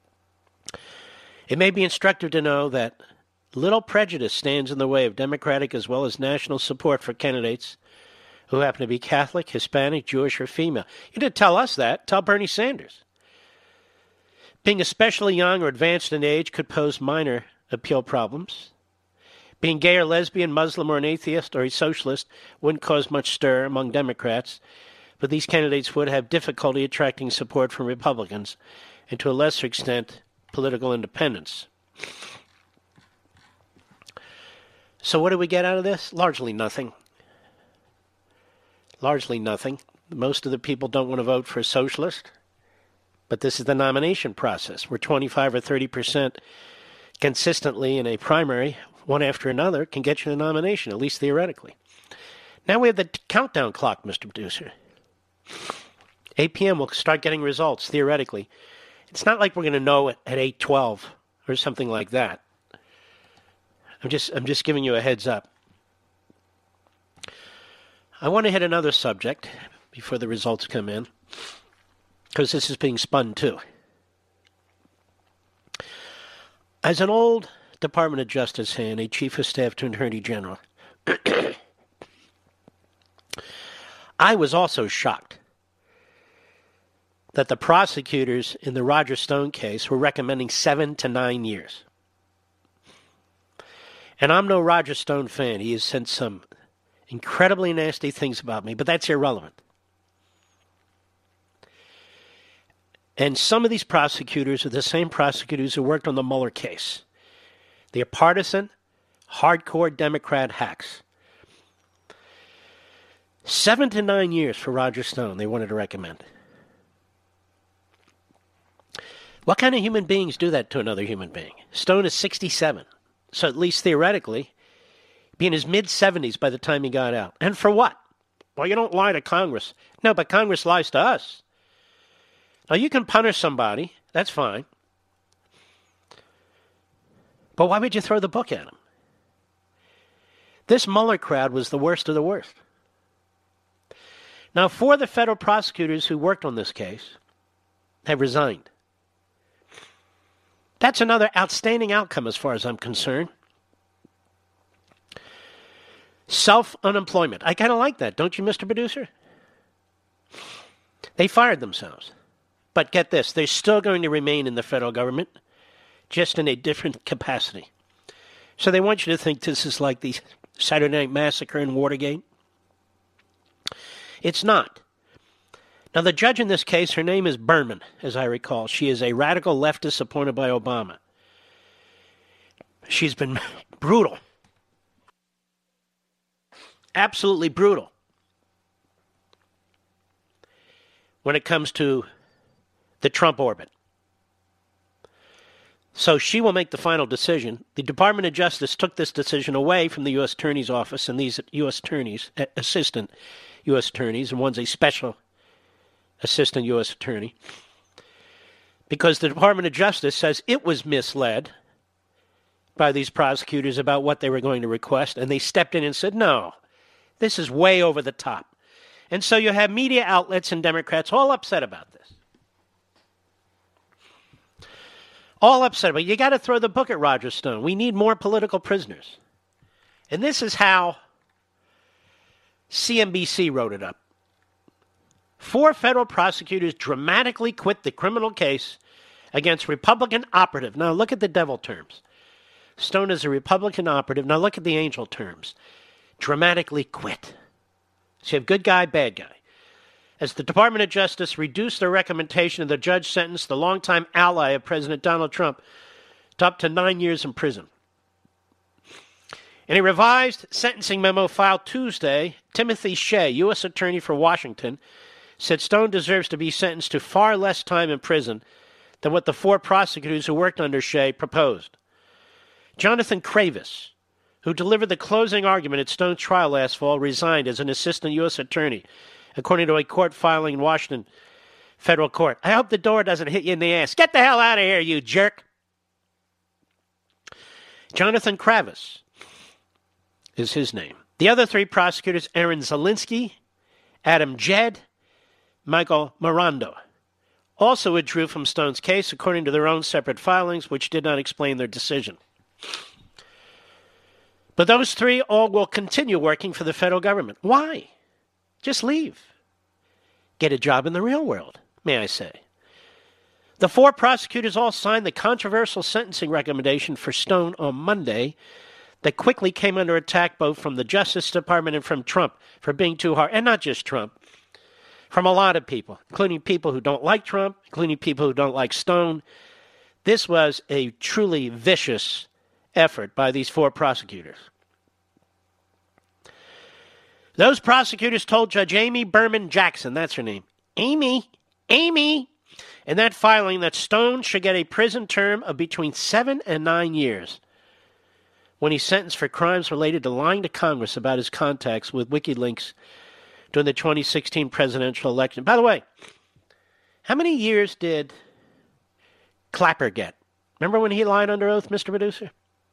it may be instructive to know that little prejudice stands in the way of Democratic as well as national support for candidates who happen to be Catholic, Hispanic, Jewish, or female. You didn't tell us that. Tell Bernie Sanders. Being especially young or advanced in age could pose minor appeal problems. Being gay or lesbian, Muslim or an atheist or a socialist wouldn't cause much stir among Democrats, but these candidates would have difficulty attracting support from Republicans and, to a lesser extent, political independents. So what do we get out of this? Largely nothing. Largely nothing. Most of the people don't want to vote for a socialist, but this is the nomination process where twenty-five or thirty percent consistently in a primary, one after another, can get you the nomination, at least theoretically. Now we have the t- countdown clock, Mister Producer. eight p.m. we'll start getting results, theoretically. It's not like we're going to know it at eight twelve or something like that. I'm just I'm just giving you a heads up. I want to hit another subject before the results come in, because this is being spun too. As an old Department of Justice hand, a Chief of Staff to Attorney General, I was also shocked that the prosecutors in the Roger Stone case were recommending seven to nine years. And I'm no Roger Stone fan. He has said some incredibly nasty things about me, but that's irrelevant. And some of these prosecutors are the same prosecutors who worked on the Mueller case. They're partisan, hardcore Democrat hacks. Seven to nine years for Roger Stone, they wanted to recommend. What kind of human beings do that to another human being? Stone is sixty-seven, so at least theoretically, be in his mid-seventies by the time he got out. And for what? Well, you don't lie to Congress. No, but Congress lies to us. Now, you can punish somebody. That's fine. But why would you throw the book at him? This Mueller crowd was the worst of the worst. Now, four of the federal prosecutors who worked on this case have resigned. That's another outstanding outcome as far as I'm concerned. Self-unemployment. I kind of like that, don't you, Mister Producer? They fired themselves. But get this, they're still going to remain in the federal government, just in a different capacity. So they want you to think this is like the Saturday Night Massacre and Watergate. It's not. Now, the judge in this case, her name is Berman, as I recall. She is a radical leftist appointed by Obama. She's been brutal. Absolutely brutal when it comes to the Trump orbit. So she will make the final decision. The Department of Justice took this decision away from the U S Attorney's Office, and these U S attorneys, assistant U S attorneys, and one's a special assistant U S attorney, because the Department of Justice says it was misled by these prosecutors about what they were going to request, and they stepped in and said, no, this is way over the top. And so you have media outlets and Democrats all upset about this. All upset about it. You got to throw the book at Roger Stone. We need more political prisoners. And this is how C N B C wrote it up. Four federal prosecutors dramatically quit the criminal case against Republican operative. Now look at the devil terms. Stone is a Republican operative. Now look at the angel terms. Dramatically quit. So you have good guy, bad guy. As the Department of Justice reduced their recommendation of the judge sentenced the longtime ally of President Donald Trump to up to nine years in prison. In a revised sentencing memo filed Tuesday, Timothy Shea, U S Attorney for Washington, said Stone deserves to be sentenced to far less time in prison than what the four prosecutors who worked under Shea proposed. Jonathan Kravis, who delivered the closing argument at Stone's trial last fall, resigned as an assistant U S attorney, according to a court filing in Washington federal court. I hope the door doesn't hit you in the ass. Get the hell out of here, you jerk. Jonathan Kravis is his name. The other three prosecutors, Aaron Zelinsky, Adam Jed, Michael Morando, also withdrew from Stone's case according to their own separate filings, which did not explain their decision. But those three all will continue working for the federal government. Why? Just leave. Get a job in the real world, may I say. The four prosecutors all signed the controversial sentencing recommendation for Stone on Monday that quickly came under attack both from the Justice Department and from Trump for being too hard. And not just Trump, from a lot of people, including people who don't like Trump, including people who don't like Stone. This was a truly vicious effort by these four prosecutors. Those prosecutors told Judge Amy Berman Jackson, that's her name, Amy, Amy, in that filing that Stone should get a prison term of between seven and nine years when he's sentenced for crimes related to lying to Congress about his contacts with WikiLeaks during the twenty sixteen presidential election. By the way, how many years did Clapper get? Remember when he lied under oath, Mister Producer?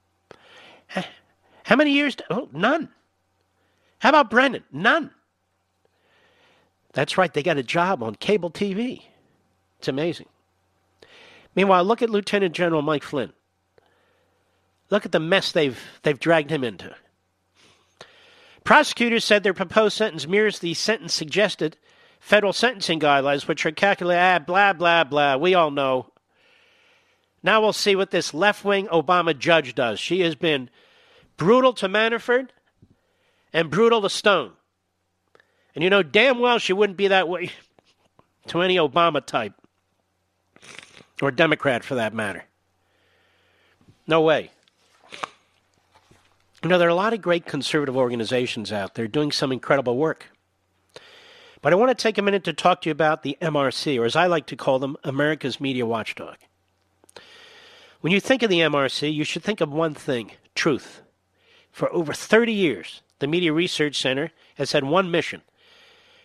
How many years? Did, oh, none. How about Brennan? None. That's right, they got a job on cable T V. It's amazing. Meanwhile, look at Lieutenant General Mike Flynn. Look at the mess they've they've dragged him into. Prosecutors said their proposed sentence mirrors the sentence suggested federal sentencing guidelines, which are calculated, ah, blah, blah, blah. We all know. Now we'll see what this left-wing Obama judge does. She has been brutal to Manafort and brutal to Stone. And you know damn well she wouldn't be that way to any Obama type. Or Democrat, for that matter. No way. You know, there are a lot of great conservative organizations out there doing some incredible work. But I want to take a minute to talk to you about the M R C, or as I like to call them, America's Media Watchdog. When you think of the M R C, you should think of one thing, truth. For over thirty years, the Media Research Center has had one mission,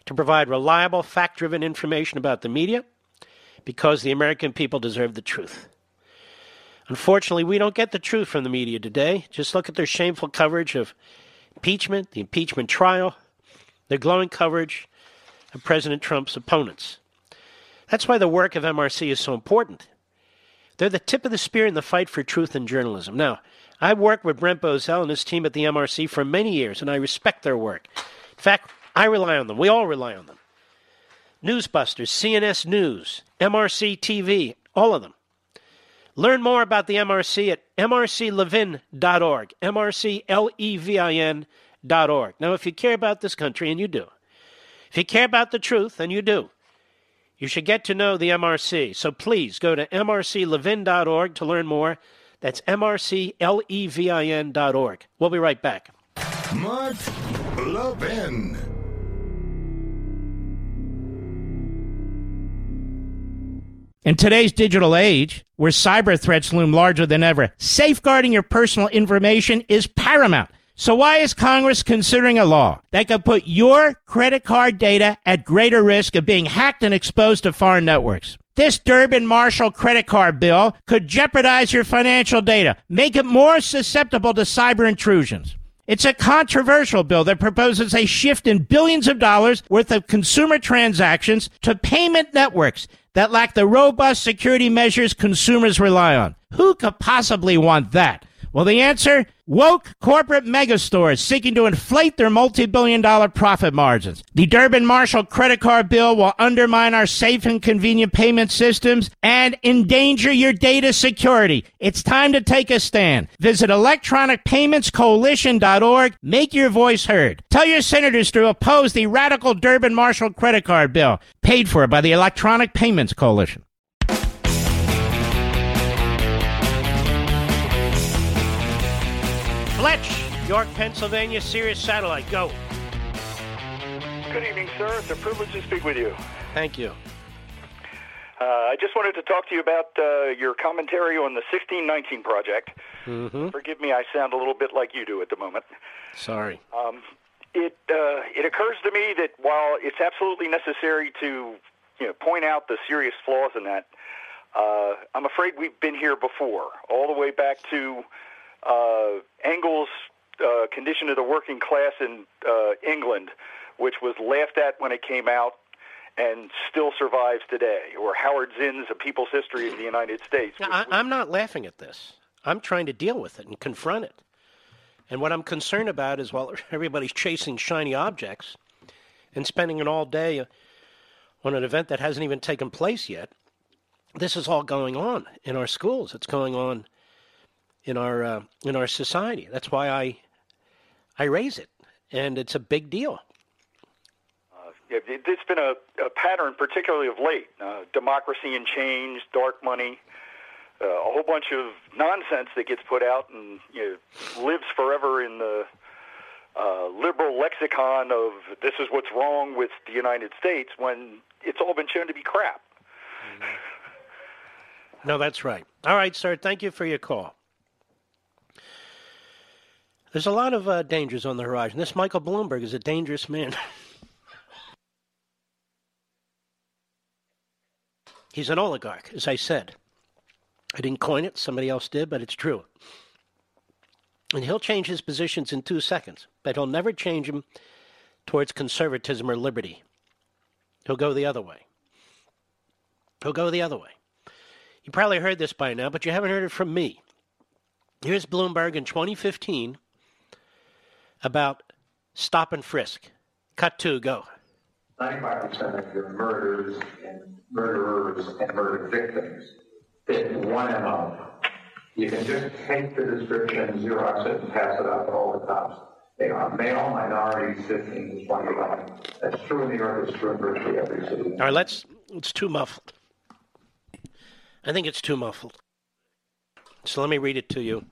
to provide reliable, fact-driven information about the media because the American people deserve the truth. Unfortunately, we don't get the truth from the media today. Just look at their shameful coverage of impeachment, the impeachment trial, their glowing coverage of President Trump's opponents. That's why the work of M R C is so important. They're the tip of the spear in the fight for truth in journalism. Now, I've worked with Brent Bozell and his team at the M R C for many years, and I respect their work. In fact, I rely on them. We all rely on them. Newsbusters, C N S News, M R C T V, all of them. Learn more about the M R C at M R C levin dot org, M R C L E V I N dot org. Now, if you care about this country, and you do, if you care about the truth, and you do, you should get to know the M R C. So please go to M R C levin dot org to learn more. That's M R C L E V I N dot org. We'll be right back. Mark Levin. In today's digital age, where cyber threats loom larger than ever, safeguarding your personal information is paramount. So why is Congress considering a law that could put your credit card data at greater risk of being hacked and exposed to foreign networks? This Durbin-Marshall credit card bill could jeopardize your financial data, make it more susceptible to cyber intrusions. It's a controversial bill that proposes a shift in billions of dollars worth of consumer transactions to payment networks that lack the robust security measures consumers rely on. Who could possibly want that? Well, the answer? Woke corporate megastores seeking to inflate their multi-billion dollar profit margins. The Durbin-Marshall credit card bill will undermine our safe and convenient payment systems and endanger your data security. It's time to take a stand. Visit electronic payments coalition dot org. Make your voice heard. Tell your senators to oppose the radical Durbin-Marshall credit card bill, paid for by the Electronic Payments Coalition. Fletch, York, Pennsylvania, Sirius Satellite, go. Good evening, sir. It's a privilege to speak with you. Thank you. Uh, I just wanted to talk to you about uh, your commentary on the sixteen nineteen project. Mm-hmm. Forgive me, I sound a little bit like you do at the moment. Sorry. Um, it uh, it occurs to me that while it's absolutely necessary to you know point out the serious flaws in that, uh, I'm afraid we've been here before, all the way back to Uh, Engels' uh, Condition of the Working Class in uh, England, which was laughed at when it came out and still survives today, or Howard Zinn's A People's History of the United States. Now, I, I'm not laughing at this. I'm trying to deal with it and confront it. And what I'm concerned about is while everybody's chasing shiny objects and spending an all day on an event that hasn't even taken place yet, this is all going on in our schools. It's going on in our uh, in our society. That's why I I raise it, and it's a big deal. Uh, it, it's been a, a pattern, particularly of late. Uh, democracy in change, dark money, uh, a whole bunch of nonsense that gets put out and you know, lives forever in the uh, liberal lexicon of this is what's wrong with the United States when it's all been shown to be crap. No, that's right. All right, sir. Thank you for your call. There's a lot of uh, dangers on the horizon. This Michael Bloomberg is a dangerous man. He's an oligarch, as I said. I didn't coin it. Somebody else did, but it's true. And he'll change his positions in two seconds, but he'll never change them towards conservatism or liberty. He'll go the other way. He'll go the other way. You probably heard this by now, but you haven't heard it from me. Here's Bloomberg in twenty fifteen about stop and frisk. Cut two, go. ninety-five percent of your murders and murderers and murder victims fit one M O. You can just take the description, Xerox it, and pass it out to all the cops. They are male, minorities, fifteen to twenty-one. That's true in New York. It's true in virtually every city. All right, let's, it's too muffled. I think it's too muffled. So let me read it to you.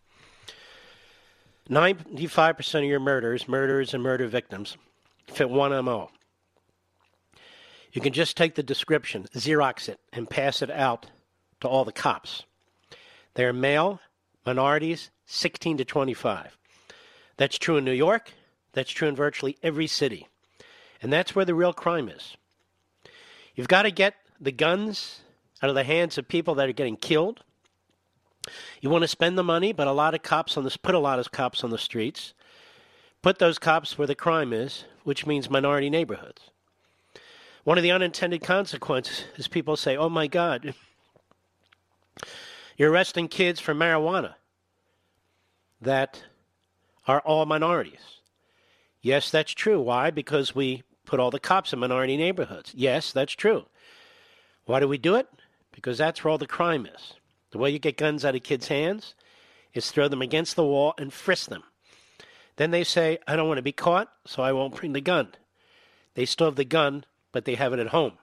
ninety-five percent of your murders, murderers and murder victims, fit one M O. You can just take the description, Xerox it, and pass it out to all the cops. They're male, minorities, sixteen to twenty-five. That's true in New York. That's true in virtually every city. And that's where the real crime is. You've got to get the guns out of the hands of people that are getting killed. You want to spend the money, but a lot of cops on this, put a lot of cops on the streets. Put those cops where the crime is, which means minority neighborhoods. One of the unintended consequences is people say, oh my God, you're arresting kids for marijuana that are all minorities. Yes, that's true. Why? Because we put all the cops in minority neighborhoods. Yes, that's true. Why do we do it? Because that's where all the crime is. The way you get guns out of kids' hands is throw them against the wall and frisk them. Then they say, I don't want to be caught, so I won't bring the gun. They still have the gun, but they have it at home.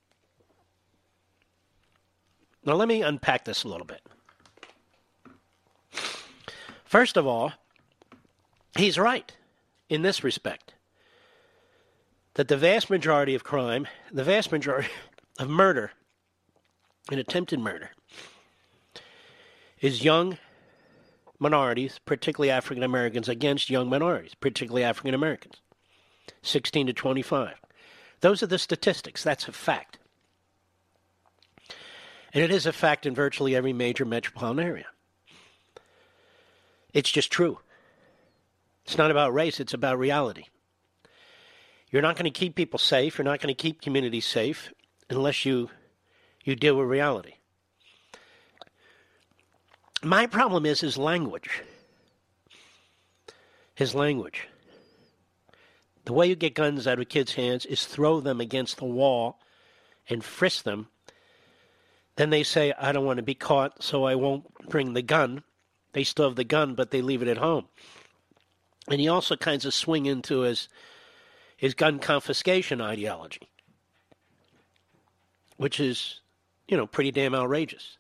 Now let me unpack this a little bit. First of all, he's right in this respect, that the vast majority of crime, the vast majority of murder and attempted murder is young minorities, particularly African Americans, against young minorities, particularly African Americans, sixteen to twenty-five. Those are the statistics. That's a fact. And it is a fact in virtually every major metropolitan area. It's just true. It's not about race, it's about reality. You're not going to keep people safe, you're not going to keep communities safe unless you you deal with reality. My problem is his language. His language. The way you get guns out of kids' hands is throw them against the wall and frisk them. Then they say, I don't want to be caught, so I won't bring the gun. They still have the gun, but they leave it at home. And he also kinds of swing into his, his gun confiscation ideology, which is, you know, pretty damn outrageous.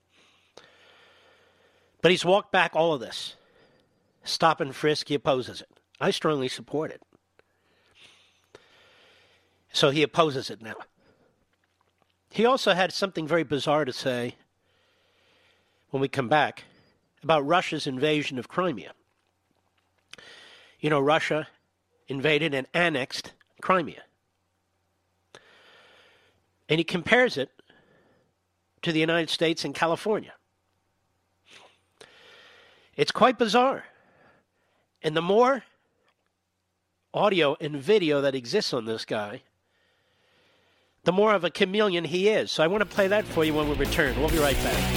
But he's walked back all of this. Stop and frisk, he opposes it. I strongly support it. So he opposes it now. He also had something very bizarre to say when we come back about Russia's invasion of Crimea. You know, Russia invaded and annexed Crimea. And he compares it to the United States and California. It's quite bizarre. And the more audio and video that exists on this guy, the more of a chameleon he is. So I want to play that for you when we return. We'll be right back.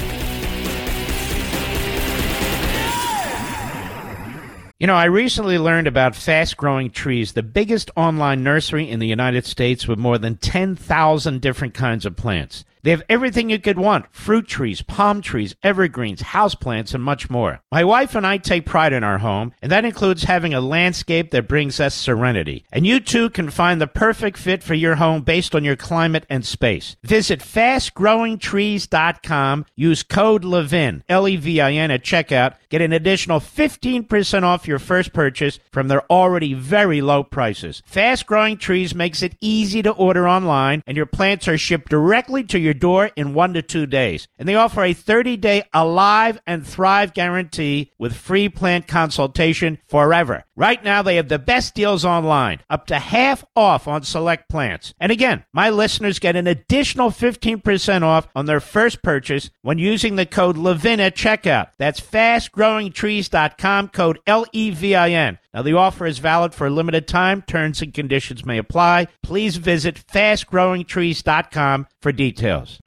You know, I recently learned about Fast Growing Trees, the biggest online nursery in the United States with more than ten thousand different kinds of plants. They have everything you could want: fruit trees, palm trees, evergreens, houseplants, and much more. My wife and I take pride in our home, and that includes having a landscape that brings us serenity. And you too can find the perfect fit for your home based on your climate and space. Visit fast growing trees dot com, use code LEVIN, L E V I N, at checkout, get an additional fifteen percent off your first purchase from their already very low prices. Fast Growing Trees makes it easy to order online, and your plants are shipped directly to your door in one to two days. And they offer a thirty-day Alive and Thrive guarantee with free plant consultation forever. Right now, they have the best deals online, up to half off on select plants. And again, my listeners get an additional fifteen percent off on their first purchase when using the code LEVIN at checkout. That's fast growing trees dot com, code L E V I N. Now, the offer is valid for a limited time. Terms and conditions may apply. Please visit fast growing trees dot com for details.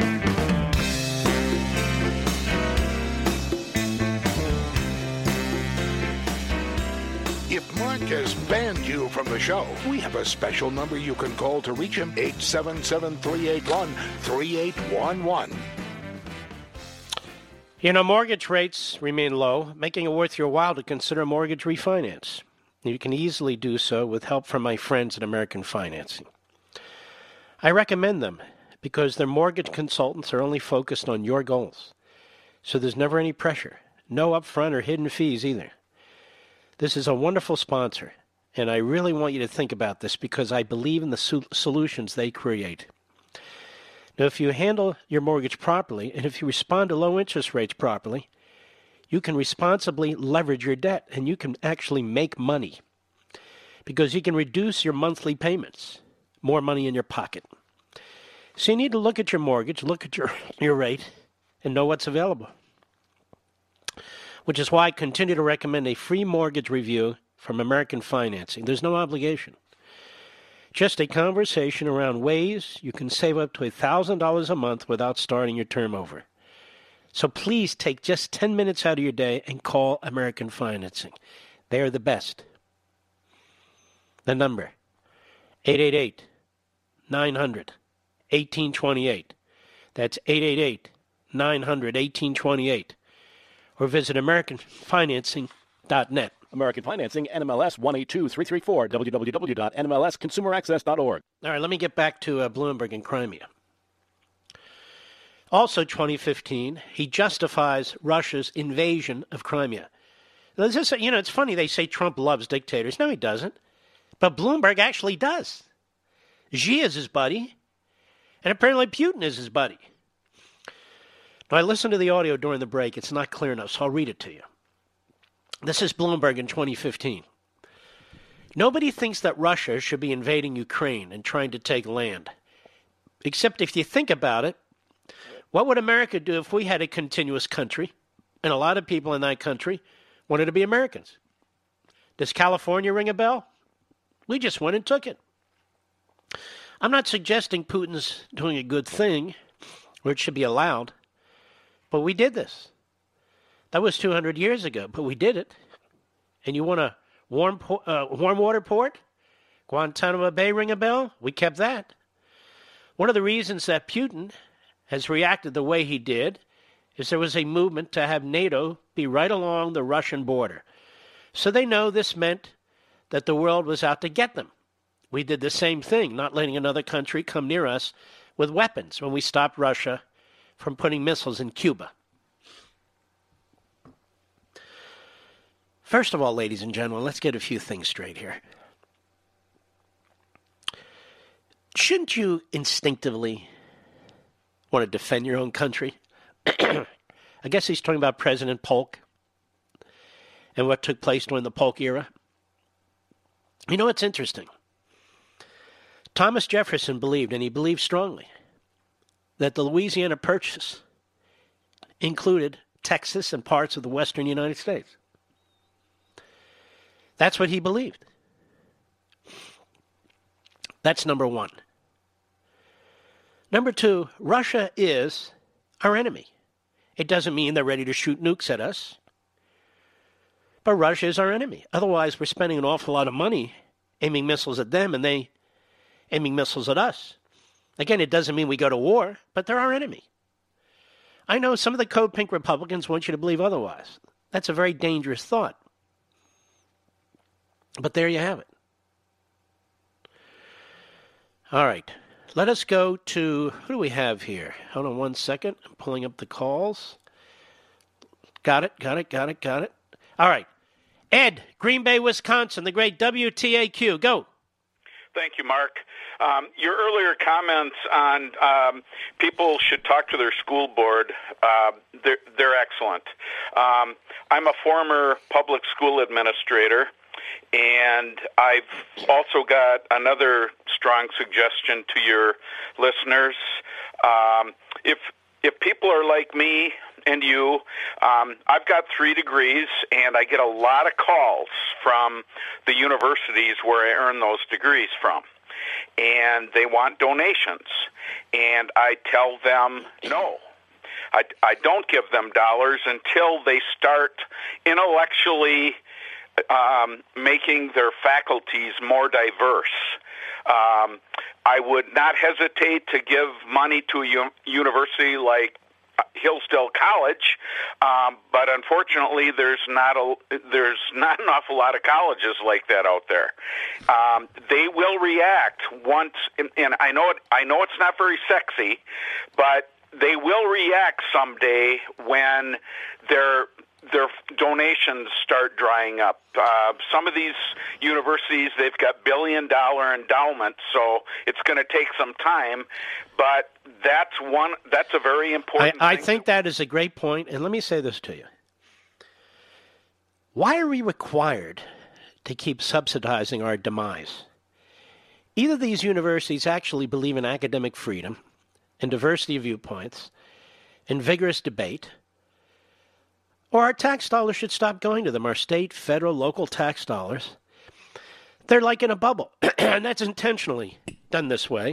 If Mark has banned you from the show, we have a special number you can call to reach him, eight seven seven, three eight one, three eight one one. You know, mortgage rates remain low, making it worth your while to consider mortgage refinance. You can easily do so with help from my friends at American Financing. I recommend them because their mortgage consultants are only focused on your goals. So there's never any pressure, no upfront or hidden fees either. This is a wonderful sponsor, and I really want you to think about this because I believe in the sol- solutions they create. Now, if you handle your mortgage properly, and if you respond to low interest rates properly, you can responsibly leverage your debt, and you can actually make money. because you can reduce your monthly payments, more money in your pocket. So you need to look at your mortgage, look at your, your rate, and know what's available. Which is why I continue to recommend a free mortgage review from American Financing. There's no obligation. Just a conversation around ways you can save up to one thousand dollars a month without starting your term over. So please take just ten minutes out of your day and call American Financing. They are the best. The number, eight eight eight, nine hundred, eighteen twenty-eight. That's eight eight eight, nine hundred, eighteen twenty-eight. Or visit American Financing dot net. American Financing, N M L S one eight two three three four, w w w dot n m l s consumer access dot org. All right, let me get back to uh, Bloomberg and Crimea. Also, twenty fifteen, he justifies Russia's invasion of Crimea. This is, you know, it's funny, they say Trump loves dictators. No, he doesn't. But Bloomberg actually does. Xi is his buddy, and apparently Putin is his buddy. Now, I listened to the audio during the break. It's not clear enough, so I'll read it to you. This is Bloomberg in twenty fifteen. Nobody thinks that Russia should be invading Ukraine and trying to take land. Except if you think about it, what would America do if we had a continuous country, and a lot of people in that country wanted to be Americans? Does California ring a bell? We just went and took it. I'm not suggesting Putin's doing a good thing, or it should be allowed, but we did this. That was two hundred years ago, but we did it. And you want a warm, uh, warm water port? Guantanamo Bay ring a bell? We kept that. One of the reasons that Putin has reacted the way he did is there was a movement to have NATO be right along the Russian border. So they know this meant that the world was out to get them. We did the same thing, not letting another country come near us with weapons when we stopped Russia from putting missiles in Cuba. First of all, ladies and gentlemen, let's get a few things straight here. Shouldn't you instinctively want to defend your own country? I guess he's talking about President Polk and what took place during the Polk era. You know, it's interesting. Thomas Jefferson believed, and he believed strongly, that the Louisiana Purchase included Texas and parts of the western United States. That's what he believed. That's number one. Number two, Russia is our enemy. It doesn't mean they're ready to shoot nukes at us, but Russia is our enemy. Otherwise, we're spending an awful lot of money aiming missiles at them and they aiming missiles at us. Again, it doesn't mean we go to war, but they're our enemy. I know some of the Code Pink Republicans want you to believe otherwise. That's a very dangerous thought. But there you have it. All right. Let us go to, who do we have here? Hold on one second. I'm pulling up the calls. Got it, got it, got it, got it. All right. Ed, Green Bay, Wisconsin, the great W T A Q. Go. Thank you, Mark. Um, your earlier comments on um, people should talk to their school board, uh, they're, they're excellent. Um, I'm a former public school administrator, and I've also got another strong suggestion to your listeners. Um, if if people are like me and you, um, I've got three degrees, and I get a lot of calls from the universities where I earn those degrees from. And they want donations. And I tell them no. I, I don't give them dollars until they start intellectually um, making their faculties more diverse. Um, I would not hesitate to give money to a u- university like Hillsdale College, um, but unfortunately, there's not a there's not an awful lot of colleges like that out there. Um, they will react once, and, and I know it. I know it's not very sexy, but they will react someday when their their donations start drying up. Uh, some of these universities, they've got billion-dollar endowments, so it's going to take some time. But that's one. That's a very important. I, I thing think that is a great point, and let me say this to you: why are we required to keep subsidizing our demise. Either these universities actually believe in academic freedom and diversity of viewpoints and vigorous debate, or our tax dollars should stop going to them, our state, federal, local tax dollars. They're like in a bubble, and that's intentionally done this way.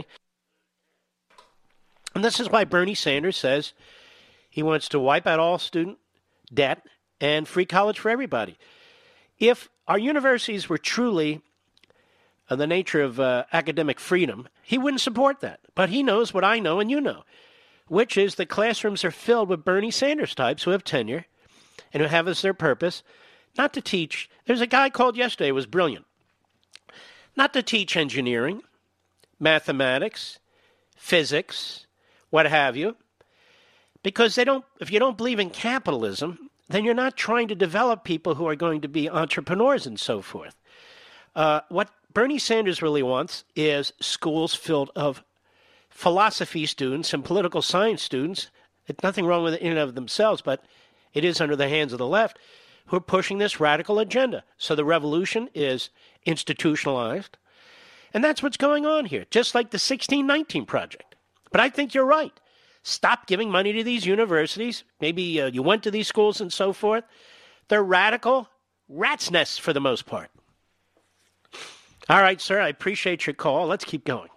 And this is why Bernie Sanders says he wants to wipe out all student debt and free college for everybody. If our universities were truly of the nature of uh, academic freedom, he wouldn't support that. But he knows what I know and you know, which is that classrooms are filled with Bernie Sanders types who have tenure and who have as their purpose not to teach. There's a guy called yesterday who was brilliant. Not to teach engineering, mathematics, physics, what have you, because they don't. If you don't believe in capitalism, then you're not trying to develop people who are going to be entrepreneurs and so forth. Uh, what Bernie Sanders really wants is schools filled of philosophy students and political science students. It's nothing wrong with it in and of themselves, but it is under the hands of the left who are pushing this radical agenda. So the revolution is institutionalized, and that's what's going on here, just like the sixteen nineteen Project. But I think you're right. Stop giving money to these universities. Maybe uh, you went to these schools and so forth. They're radical rat's nests for the most part. All right, sir, I appreciate your call. Let's keep going.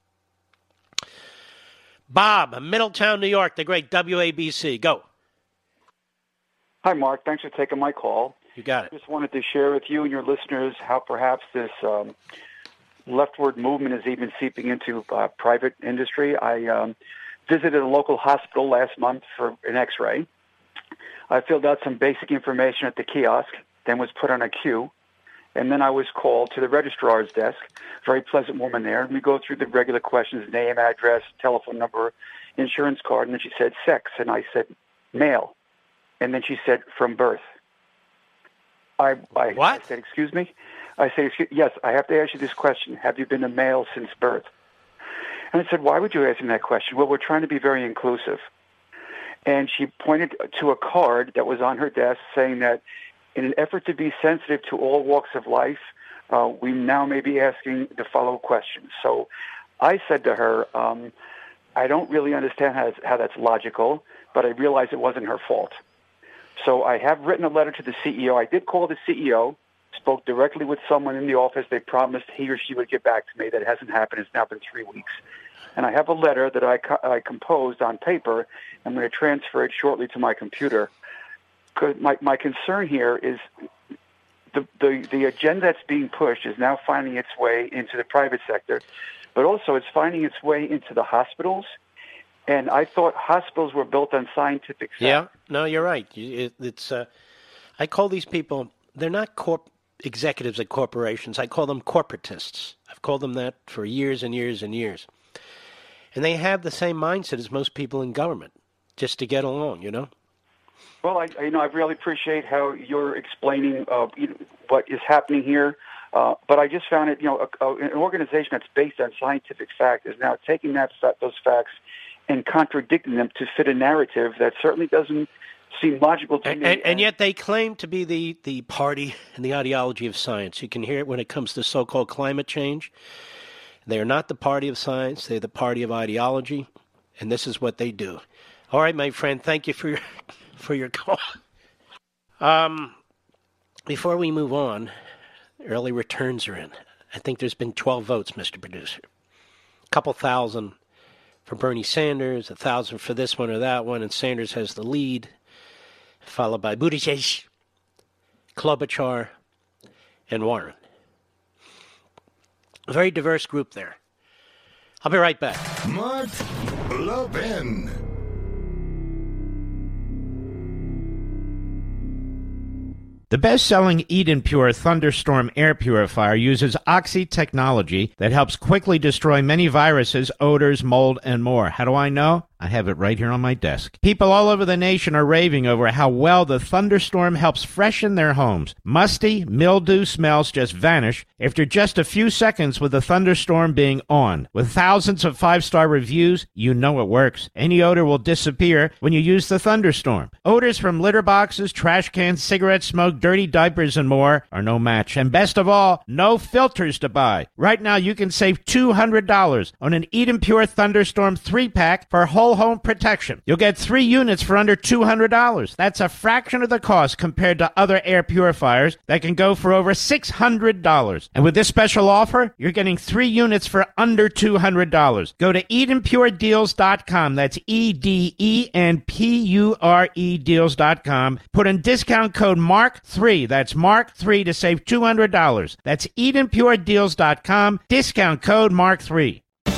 Bob, Middletown, New York, the great W A B C. Go. Hi, Mark. Thanks for taking my call. You got it. Just wanted to share with you and your listeners how perhaps this um, leftward movement is even seeping into uh, private industry. I um, visited a local hospital last month for an x-ray. I filled out some basic information at the kiosk, then was put on a queue, and then I was called to the registrar's desk. Very pleasant woman there. And we go through the regular questions, name, address, telephone number, insurance card, and then she said sex, and I said male. And then she said, from birth. I, I, what? I said, excuse me? I said, excuse, yes, I have to ask you this question. Have you been a male since birth? And I said, why would you ask me that question? Well, we're trying to be very inclusive. And she pointed to a card that was on her desk saying that in an effort to be sensitive to all walks of life, uh, we now may be asking the following questions. So I said to her, um, I don't really understand how, how that's logical, but I realized it wasn't her fault. So I have written a letter to the C E O. I did call the C E O, spoke directly with someone in the office. They promised he or she would get back to me. That hasn't happened. It's now been three weeks. And I have a letter that I, co- I composed on paper. I'm going to transfer it shortly to my computer. Because my, my concern here is the, the, the agenda that's being pushed is now finding its way into the private sector, but also it's finding its way into the hospitals. And I thought hospitals were built on scientific facts. Yeah, no, you're right. It, it's uh, I call these people, they're not corp executives at corporations. I call them corporatists. I've called them that for years and years and years. And they have the same mindset as most people in government, just to get along, you know? Well, I, you know, I really appreciate how you're explaining uh, you know, what is happening here. Uh, but I just found it, you know, a, a, an organization that's based on scientific fact is now taking that those facts and contradicting them to fit a narrative that certainly doesn't seem logical to and, me. And, and yet they claim to be the, the party and the ideology of science. You can hear it when it comes to so-called climate change. They are not the party of science. They're the party of ideology, and this is what they do. All right, my friend, thank you for your, for your call. Um, before we move on, early returns are in. I think there's been twelve votes, Mister Producer. A couple thousand for Bernie Sanders, a thousand for this one or that one, and Sanders has the lead, followed by Buttigieg, Klobuchar, and Warren. A very diverse group there. I'll be right back. Mark Levin. The best-selling Eden Pure Thunderstorm air purifier uses Oxy technology that helps quickly destroy many viruses, odors, mold, and more. How do I know? I have it right here on my desk. People all over the nation are raving over how well the thunderstorm helps freshen their homes. Musty, mildew smells just vanish after just a few seconds with the thunderstorm being on. With thousands of five-star reviews, you know it works. Any odor will disappear when you use the thunderstorm. Odors from litter boxes, trash cans, cigarette smoke, dirty diapers, and more are no match. And best of all, no filters to buy. Right now, you can save two hundred dollars on an Eden Pure Thunderstorm three-pack for whole home protection. You'll get three units for under two hundred dollars. That's a fraction of the cost compared to other air purifiers that can go for over six hundred dollars. And with this special offer, you're getting three units for under two hundred dollars. Go to eden pure deals dot com. That's E D E N P U R E deals dot com. Put in discount code mark three. That's mark three to save two hundred dollars. That's eden pure deals dot com. Discount code mark three.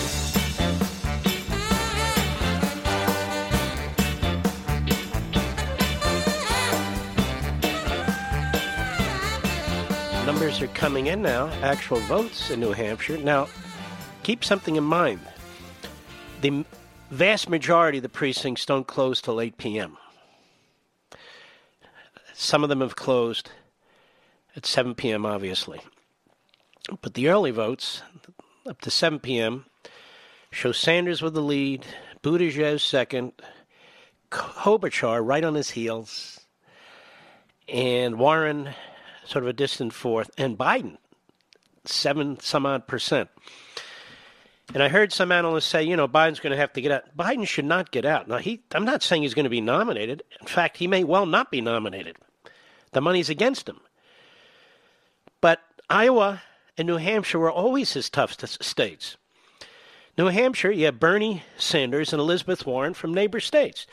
Numbers are coming in now, actual votes in New Hampshire. Now, keep something in mind. The vast majority of the precincts don't close till eight p.m. Some of them have closed at seven p.m., obviously. But the early votes, up to seven p.m., show Sanders with the lead, Buttigieg second, Klobuchar right on his heels, and Warren sort of a distant fourth, and Biden, seven some odd percent. And I heard some analysts say, you know, Biden's going to have to get out. Biden should not get out. Now, he, I'm not saying he's going to be nominated. In fact, he may well not be nominated. The money's against him. But Iowa and New Hampshire were always his tough states. New Hampshire, you have Bernie Sanders and Elizabeth Warren from neighbor states.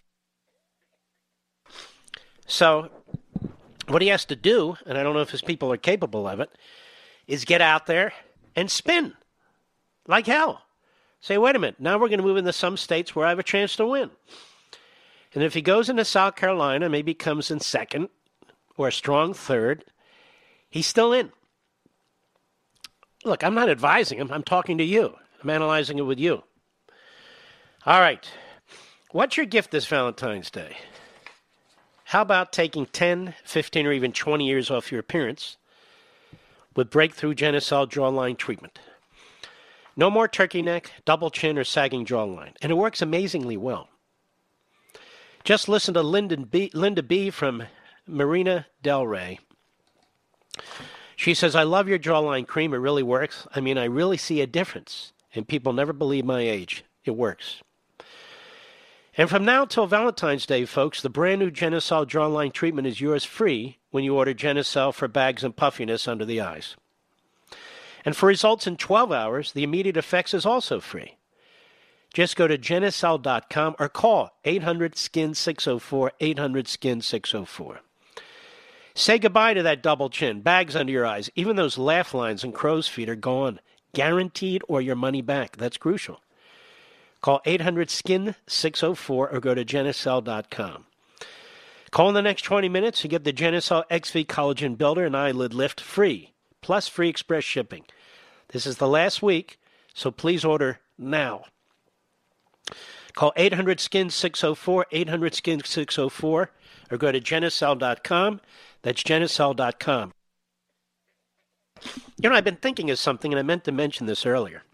So what he has to do, and I don't know if his people are capable of it, is get out there and spin like hell. Say, wait a minute, now we're going to move into some states where I have a chance to win. And if he goes into South Carolina, maybe comes in second or a strong third, he's still in. Look, I'm not advising him. I'm talking to you. I'm analyzing it with you. All right. What's your gift this Valentine's Day? How about taking ten, fifteen, or even twenty years off your appearance with breakthrough Genucel jawline treatment? No more turkey neck, double chin, or sagging jawline. And it works amazingly well. Just listen to Linda B, Linda B. from Marina Del Rey. She says, I love your jawline cream. It really works. I mean, I really see a difference. And people never believe my age. It works. And from now till Valentine's Day, folks, the brand new Genucel jawline treatment is yours free when you order Genucel for bags and puffiness under the eyes. And for results in twelve hours, the immediate effects is also free. Just go to Genucel dot com or call eight hundred skin six oh four, eight hundred skin six oh four. Say goodbye to that double chin, bags under your eyes. Even those laugh lines and crow's feet are gone. Guaranteed or your money back. That's crucial. Call eight hundred skin six oh four or go to Genucel dot com. Call in the next twenty minutes and get the Genucel X V Collagen Builder and Eyelid Lift free, plus free express shipping. This is the last week, so please order now. Call eight hundred skin six oh four, eight hundred skin six oh four, or go to Genucel dot com. That's Genucel dot com. You know, I've been thinking of something, and I meant to mention this earlier.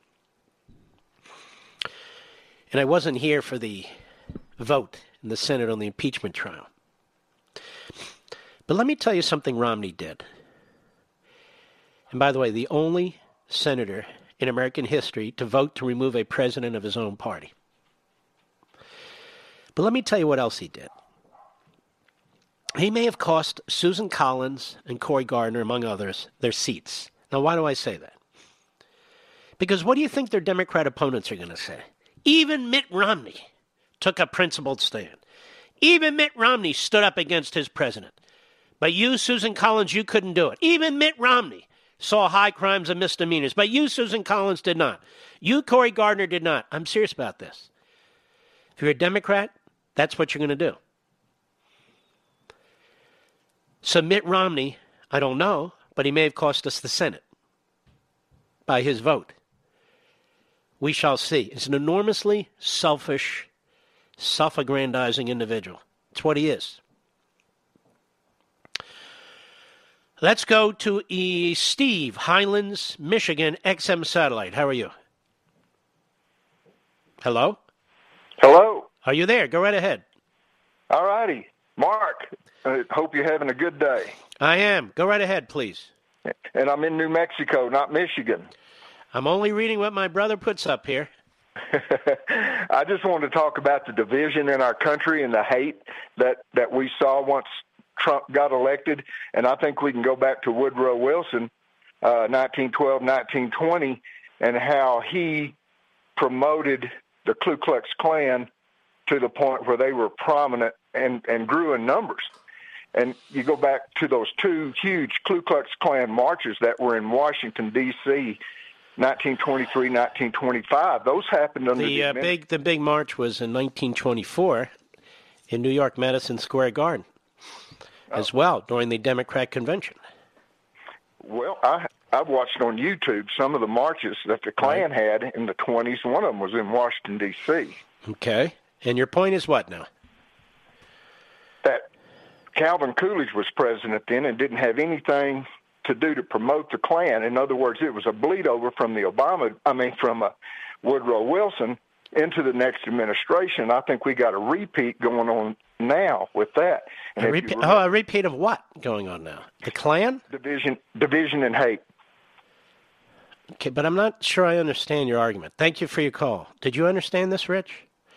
And I wasn't here for the vote in the Senate on the impeachment trial. But let me tell you something Romney did. And by the way, the only senator in American history to vote to remove a president of his own party. But let me tell you what else he did. He may have cost Susan Collins and Cory Gardner, among others, their seats. Now, why do I say that? Because what do you think their Democrat opponents are going to say? Even Mitt Romney took a principled stand. Even Mitt Romney stood up against his president. But you, Susan Collins, you couldn't do it. Even Mitt Romney saw high crimes and misdemeanors. But you, Susan Collins, did not. You, Cory Gardner, did not. I'm serious about this. If you're a Democrat, that's what you're going to do. So Mitt Romney, I don't know, but he may have cost us the Senate by his vote. We shall see. It's an enormously selfish, self-aggrandizing individual. That's what he is. Let's go to e- Steve, Highlands, Michigan, X M Satellite. How are you? Hello? Hello. Are you there? Go right ahead. All righty. Mark, I hope you're having a good day. I am. Go right ahead, please. And I'm in New Mexico, not Michigan. I'm only reading what my brother puts up here. I just wanted to talk about the division in our country and the hate that, that we saw once Trump got elected. And I think we can go back to Woodrow Wilson, uh, nineteen twelve, nineteen twenty, and how he promoted the Ku Klux Klan to the point where they were prominent and, and grew in numbers. And you go back to those two huge Ku Klux Klan marches that were in Washington, D C, nineteen twenty-three, nineteen twenty-five. Those happened under the, the uh, big. The big march was in nineteen twenty-four in New York, Madison Square Garden, as well, during the Democrat convention. Well, I, I've watched on YouTube some of the marches that the Klan right. had in the twenties. One of them was in Washington, D C. Okay. And your point is what now? That Calvin Coolidge was president then and didn't have anything to do to promote the Klan. In other words, it was a bleed over from the Obama, I mean, from uh, Woodrow Wilson into the next administration. I think we got a repeat going on now with that. And a repeat, remember, oh, a repeat of what going on now? The Klan? Division, division and hate. Okay, but I'm not sure I understand your argument. Thank you for your call. Did you understand this, Rich?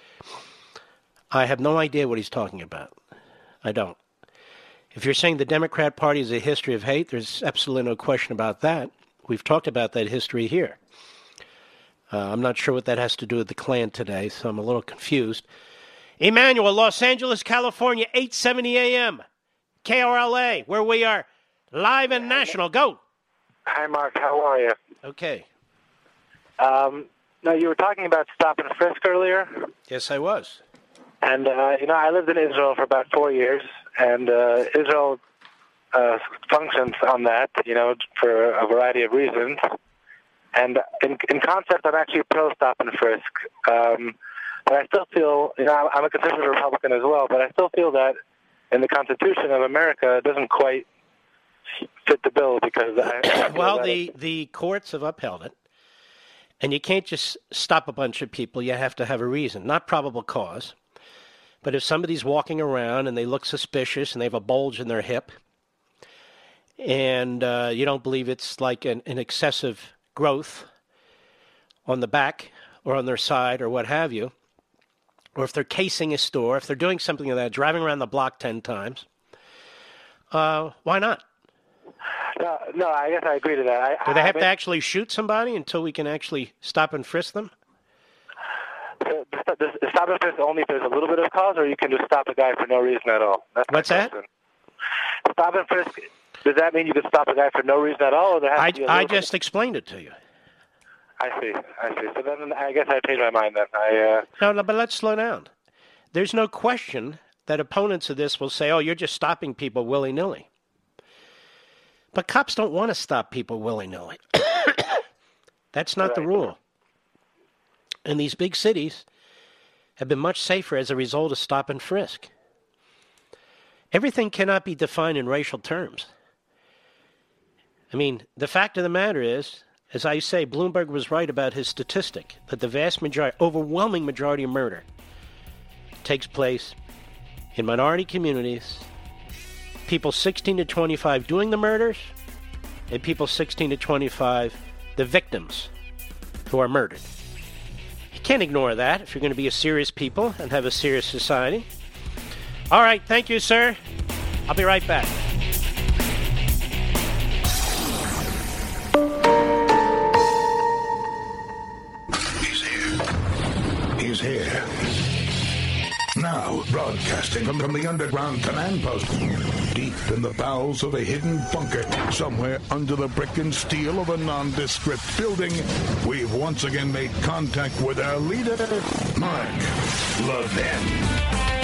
I have no idea what he's talking about. I don't. If you're saying the Democrat Party is a history of hate, there's absolutely no question about that. We've talked about that history here. Uh, I'm not sure what that has to do with the Klan today, so I'm a little confused. Emmanuel, Los Angeles, California, eight seventy A M, K R L A, where we are live and national. Go. Hi, Mark. How are you? Okay. Um, no, you were talking about stop and frisk earlier. Yes, I was. And, uh, you know, I lived in Israel for about four years, and uh, Israel uh, functions on that, you know, for a variety of reasons. And in, in concept, I'm actually pro-stop and frisk. Um, but I still feel, you know, I'm a conservative Republican as well, but I still feel that in the Constitution of America, it doesn't quite fit the bill because... I, well, the, the courts have upheld it. And you can't just stop a bunch of people. You have to have a reason, not probable cause. But if somebody's walking around and they look suspicious and they have a bulge in their hip and uh, you don't believe it's like an, an excessive growth on the back or on their side or what have you, or if they're casing a store, if they're doing something like that, driving around the block ten times, uh, why not? No, no, I guess I agree to that. I, Do they have I mean, to actually shoot somebody until we can actually stop and frisk them? The, the, the stop and frisk only if there's a little bit of cause, or you can just stop a guy for no reason at all. That's What's that? Stop and frisk. Does that mean you can stop a guy for no reason at all, or there has I, to be a I little just bit? explained it to you. I see. I see. So then I guess I changed my mind then. I uh... no, no, but let's slow down. There's no question that opponents of this will say, "Oh, you're just stopping people willy-nilly." But cops don't want to stop people willy-nilly. That's not right. the rule. And these big cities have been much safer as a result of stop and frisk. Everything cannot be defined in racial terms. I mean, the fact of the matter is, as I say, Bloomberg was right about his statistic, that the vast majority, overwhelming majority of murder takes place in minority communities, people sixteen to twenty-five doing the murders, and people sixteen to twenty-five, the victims who are murdered. You can't ignore that if you're going to be a serious people and have a serious society. All right, thank you, sir. I'll be right back. He's here. He's here. Now, broadcasting from, from the underground command post, deep in the bowels of a hidden bunker, somewhere under the brick and steel of a nondescript building, we've once again made contact with our leader, Mark Levin.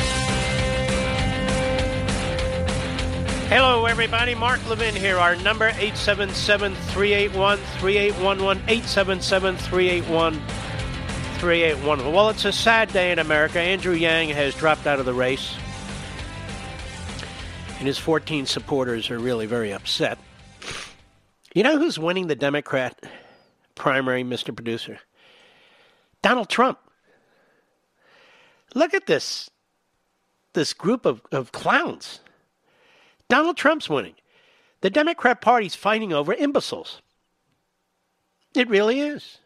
Hello, everybody. Mark Levin here. Our number, eight seven seven, three eight one, three eight one one, eight seven seven, three eight one, three eight one. Well, it's a sad day in America. Andrew Yang has dropped out of the race, and his fourteen supporters are really very upset. You know who's winning the Democrat primary, Mister Producer? Donald Trump. Look at this, this group of, of clowns. Donald Trump's winning. The Democrat Party's fighting over imbeciles. It really is.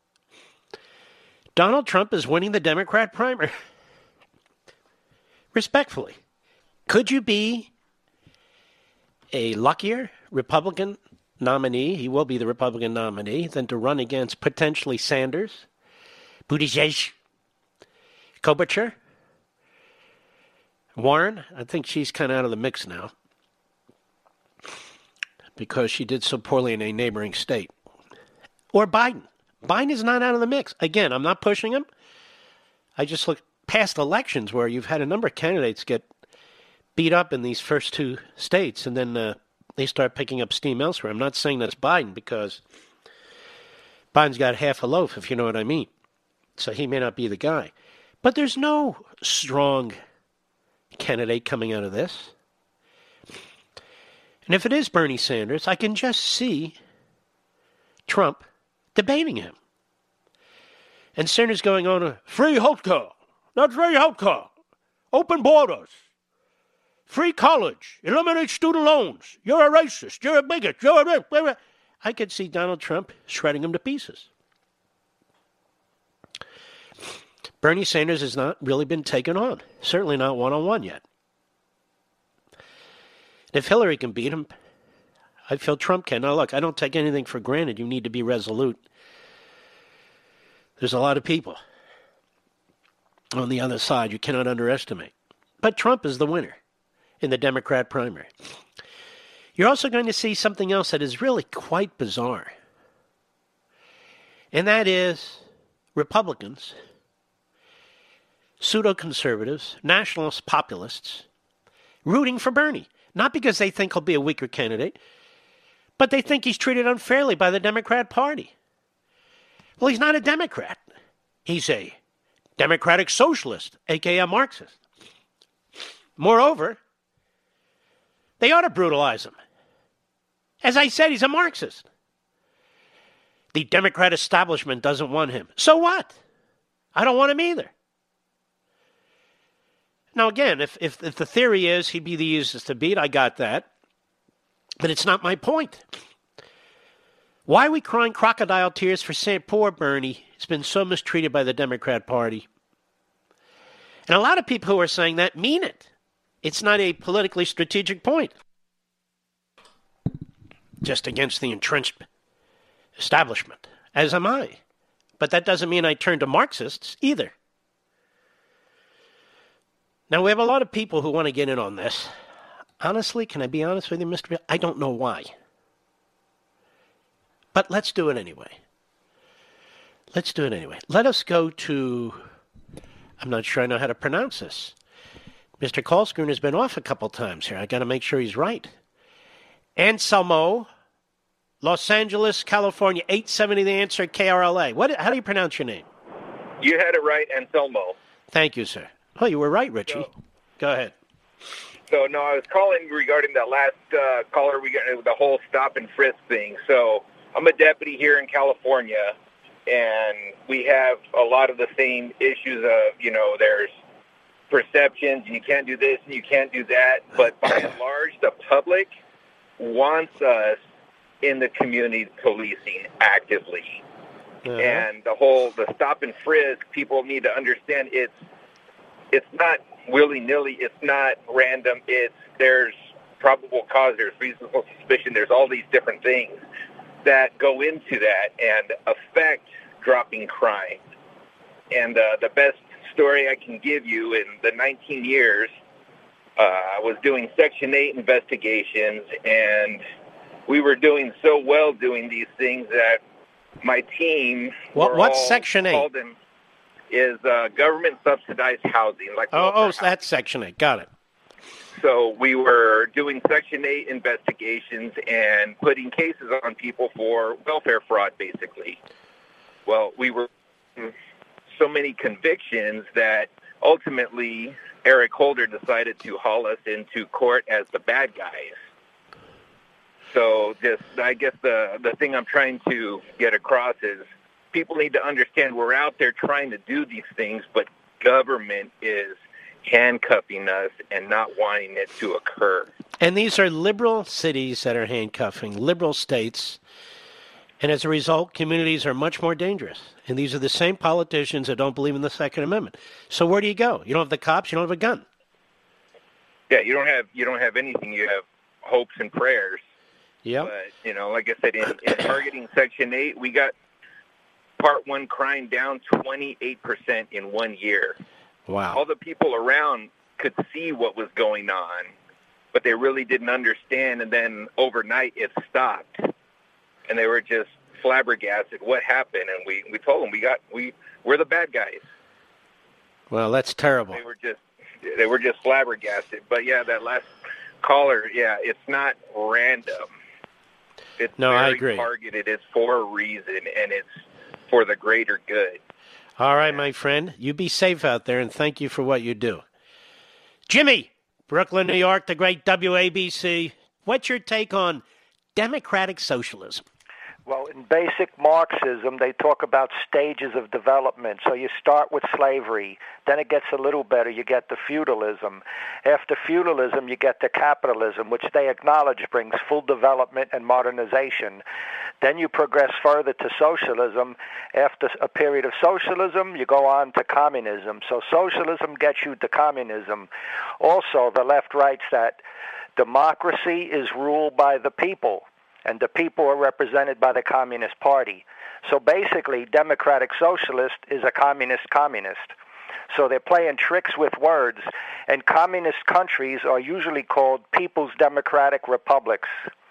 Donald Trump is winning the Democrat primary. Respectfully. Could you be a luckier Republican nominee, he will be the Republican nominee, than to run against potentially Sanders, Buttigieg, Klobuchar, Warren? I think she's kind of out of the mix now because she did so poorly in a neighboring state. Or Biden. Biden is not out of the mix. Again, I'm not pushing him. I just look past elections where you've had a number of candidates get beat up in these first two states, and then uh, they start picking up steam elsewhere. I'm not saying that's Biden because Biden's got half a loaf, if you know what I mean. So he may not be the guy. But there's no strong candidate coming out of this. And if it is Bernie Sanders, I can just see Trump debating him. And Sanders going on a free healthcare, not free healthcare, open borders, free college, eliminate student loans. You're a racist. You're a bigot. You're a... You're a... I could see Donald Trump shredding him to pieces. Bernie Sanders has not really been taken on. Certainly not one-on-one yet. If Hillary can beat him, I feel Trump can. Now, look, I don't take anything for granted. You need to be resolute. There's a lot of people on the other side you cannot underestimate. But Trump is the winner in the Democrat primary. You're also going to see something else that is really quite bizarre. And that is Republicans, pseudo-conservatives, nationalist populists, rooting for Bernie. Not because they think he'll be a weaker candidate, but they think he's treated unfairly by the Democrat Party. Well, he's not a Democrat. He's a democratic socialist, a k a a Marxist. Moreover, they ought to brutalize him. As I said, he's a Marxist. The Democrat establishment doesn't want him. So what? I don't want him either. Now, again, if, if, if the theory is he'd be the easiest to beat, I got that. But it's not my point. Why are we crying crocodile tears for Saint poor Bernie? He's been so mistreated by the Democrat Party. And a lot of people who are saying that mean it. It's not a politically strategic point. Just against the entrenched establishment, as am I. But that doesn't mean I turn to Marxists either. Now, we have a lot of people who want to get in on this. Honestly, can I be honest with you, Mister Bill? I don't know why. But let's do it anyway. Let's do it anyway. Let us go to, I'm not sure I know how to pronounce this. Mister Kalsgren has been off a couple times here. I got to make sure he's right. Anselmo, Los Angeles, California, eight seventy The Answer, K R L A. What? How do you pronounce your name? You had it right, Anselmo. Thank you, sir. Oh, you were right, Richie. So, Go ahead. So, no, I was calling regarding that last uh, caller, regarding the whole stop and frisk thing. So, I'm a deputy here in California, and we have a lot of the same issues of, you know, there's perceptions, and you can't do this and you can't do that. But by and large, the public wants us in the community policing actively. Uh-huh. And the whole, the stop and frisk, people need to understand it's, it's not willy-nilly, it's not random, it's, there's probable cause, there's reasonable suspicion, there's all these different things that go into that and affect dropping crime. And uh, the best story I can give you, in the nineteen years, uh, I was doing Section eight investigations, and we were doing so well doing these things that my team... What, what's Section eight? In, is uh, government-subsidized housing. Like oh, oh so that's Section eight. Got it. So we were doing Section eight investigations and putting cases on people for welfare fraud, basically. Well, we were so many convictions that ultimately Eric Holder decided to haul us into court as the bad guys. So just, I guess the, the thing I'm trying to get across is people need to understand we're out there trying to do these things, but government is handcuffing us and not wanting it to occur. And these are liberal cities that are handcuffing, liberal states. And as a result, communities are much more dangerous. And these are the same politicians that don't believe in the Second Amendment. So where do you go? You don't have the cops, you don't have a gun. Yeah, you don't have you don't have anything. You have hopes and prayers. Yeah. But, you know, like I said, in, in targeting Section eight, we got Part one crime down twenty-eight percent in one year. Wow. All the people around could see what was going on, but they really didn't understand. And then overnight it stopped. And they were just flabbergasted what happened. And we, we told them we got, we, we're the bad guys. Well, that's terrible. They were just, they were just flabbergasted. But yeah, that last caller, yeah, it's not random. It's no, very I agree. targeted. It's for a reason, and it's for the greater good. All right, my friend. You be safe out there, and thank you for what you do. Jimmy, Brooklyn, New York, the great W A B C. What's your take on democratic socialism? Well, in basic Marxism, they talk about stages of development. So you start with slavery, then it gets a little better, you get the feudalism. After feudalism, you get the capitalism, which they acknowledge brings full development and modernization. Then you progress further to socialism. After a period of socialism, you go on to communism. So socialism gets you to communism. Also, the left writes that democracy is ruled by the people, and the people are represented by the Communist Party. So basically, democratic socialist is a communist communist. So they're playing tricks with words, and communist countries are usually called People's Democratic Republics.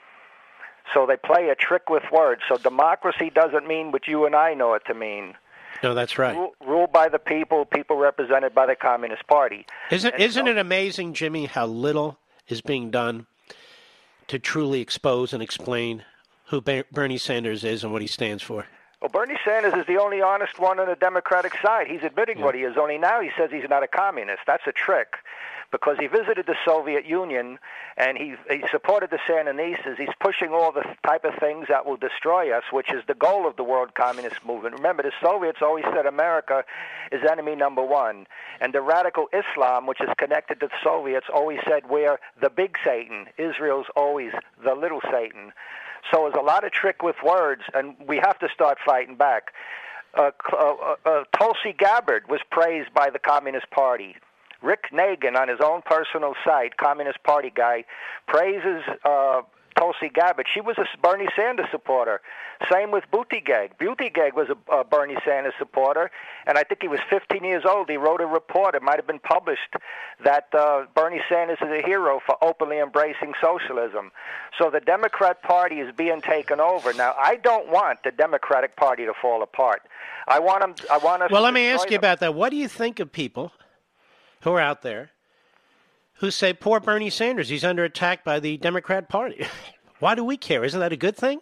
So they play a trick with words. So democracy doesn't mean what you and I know it to mean. No, that's right. Rule, ruled by the people, people represented by the Communist Party. Isn't, And isn't so, it amazing, Jimmy, how little is being done to truly expose and explain who Bernie Sanders is and what he stands for? Well, Bernie Sanders is the only honest one on the Democratic side. He's admitting Yeah. what he is. Only now he says he's not a communist. That's a trick, because he visited the Soviet Union and he, he supported the Sandinistas. He's pushing all the type of things that will destroy us, which is the goal of the world communist movement. Remember, the Soviets always said America is enemy number one. And the radical Islam, which is connected to the Soviets, always said we're the big Satan. Israel's always the little Satan. So there's a lot of trick with words, and we have to start fighting back. Uh, uh, uh, Tulsi Gabbard was praised by the Communist Party. Rick Nagin, on his own personal site, Communist Party guy, praises uh, Tulsi Gabbard. She was a Bernie Sanders supporter. Same with Buttigieg. Buttigieg was a, a Bernie Sanders supporter, and I think he was fifteen years old. He wrote a report, it might have been published, that uh, Bernie Sanders is a hero for openly embracing socialism. So the Democrat Party is being taken over. Now, I don't want the Democratic Party to fall apart. I want them. I want us. Well, to let me ask you them. about that. What do you think of people who are out there who say, poor Bernie Sanders, he's under attack by the Democrat Party? Why do we care? Isn't that a good thing?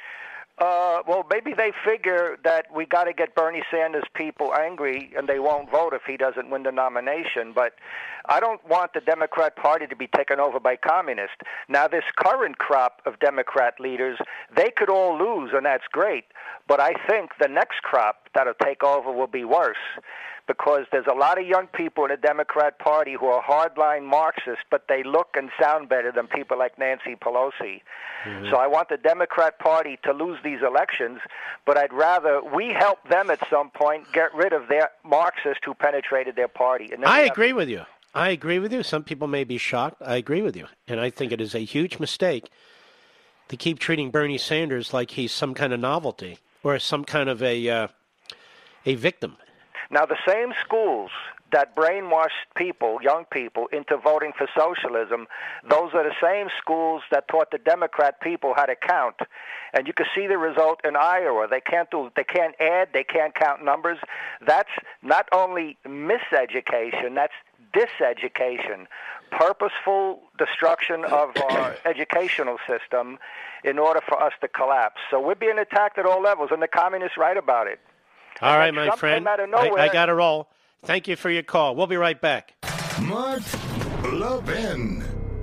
Uh, well, maybe they figure that we got to get Bernie Sanders people angry, and they won't vote if he doesn't win the nomination. But I don't want the Democrat Party to be taken over by communists. Now, this current crop of Democrat leaders, they could all lose, and that's great. But I think the next crop that'll take over will be worse, because there's a lot of young people in the Democrat Party who are hardline Marxists, but they look and sound better than people like Nancy Pelosi. Mm-hmm. So I want the Democrat Party to lose these elections, but I'd rather we help them at some point get rid of their Marxists who penetrated their party. And I agree with you. I agree with you. Some people may be shocked. I agree with you. And I think it is a huge mistake to keep treating Bernie Sanders like he's some kind of novelty or some kind of a uh, a victim. Now, the same schools that brainwashed people, young people, into voting for socialism, those are the same schools that taught the Democrat people how to count. And you can see the result in Iowa. They can't do, they can't add, they can't count numbers. That's not only miseducation, that's diseducation, purposeful destruction of our educational system in order for us to collapse. So we're being attacked at all levels, and the communists write about it. All right, And my Trump friend. came out of I, nowhere. I got to roll. Thank you for your call. We'll be right back. Mark Levin.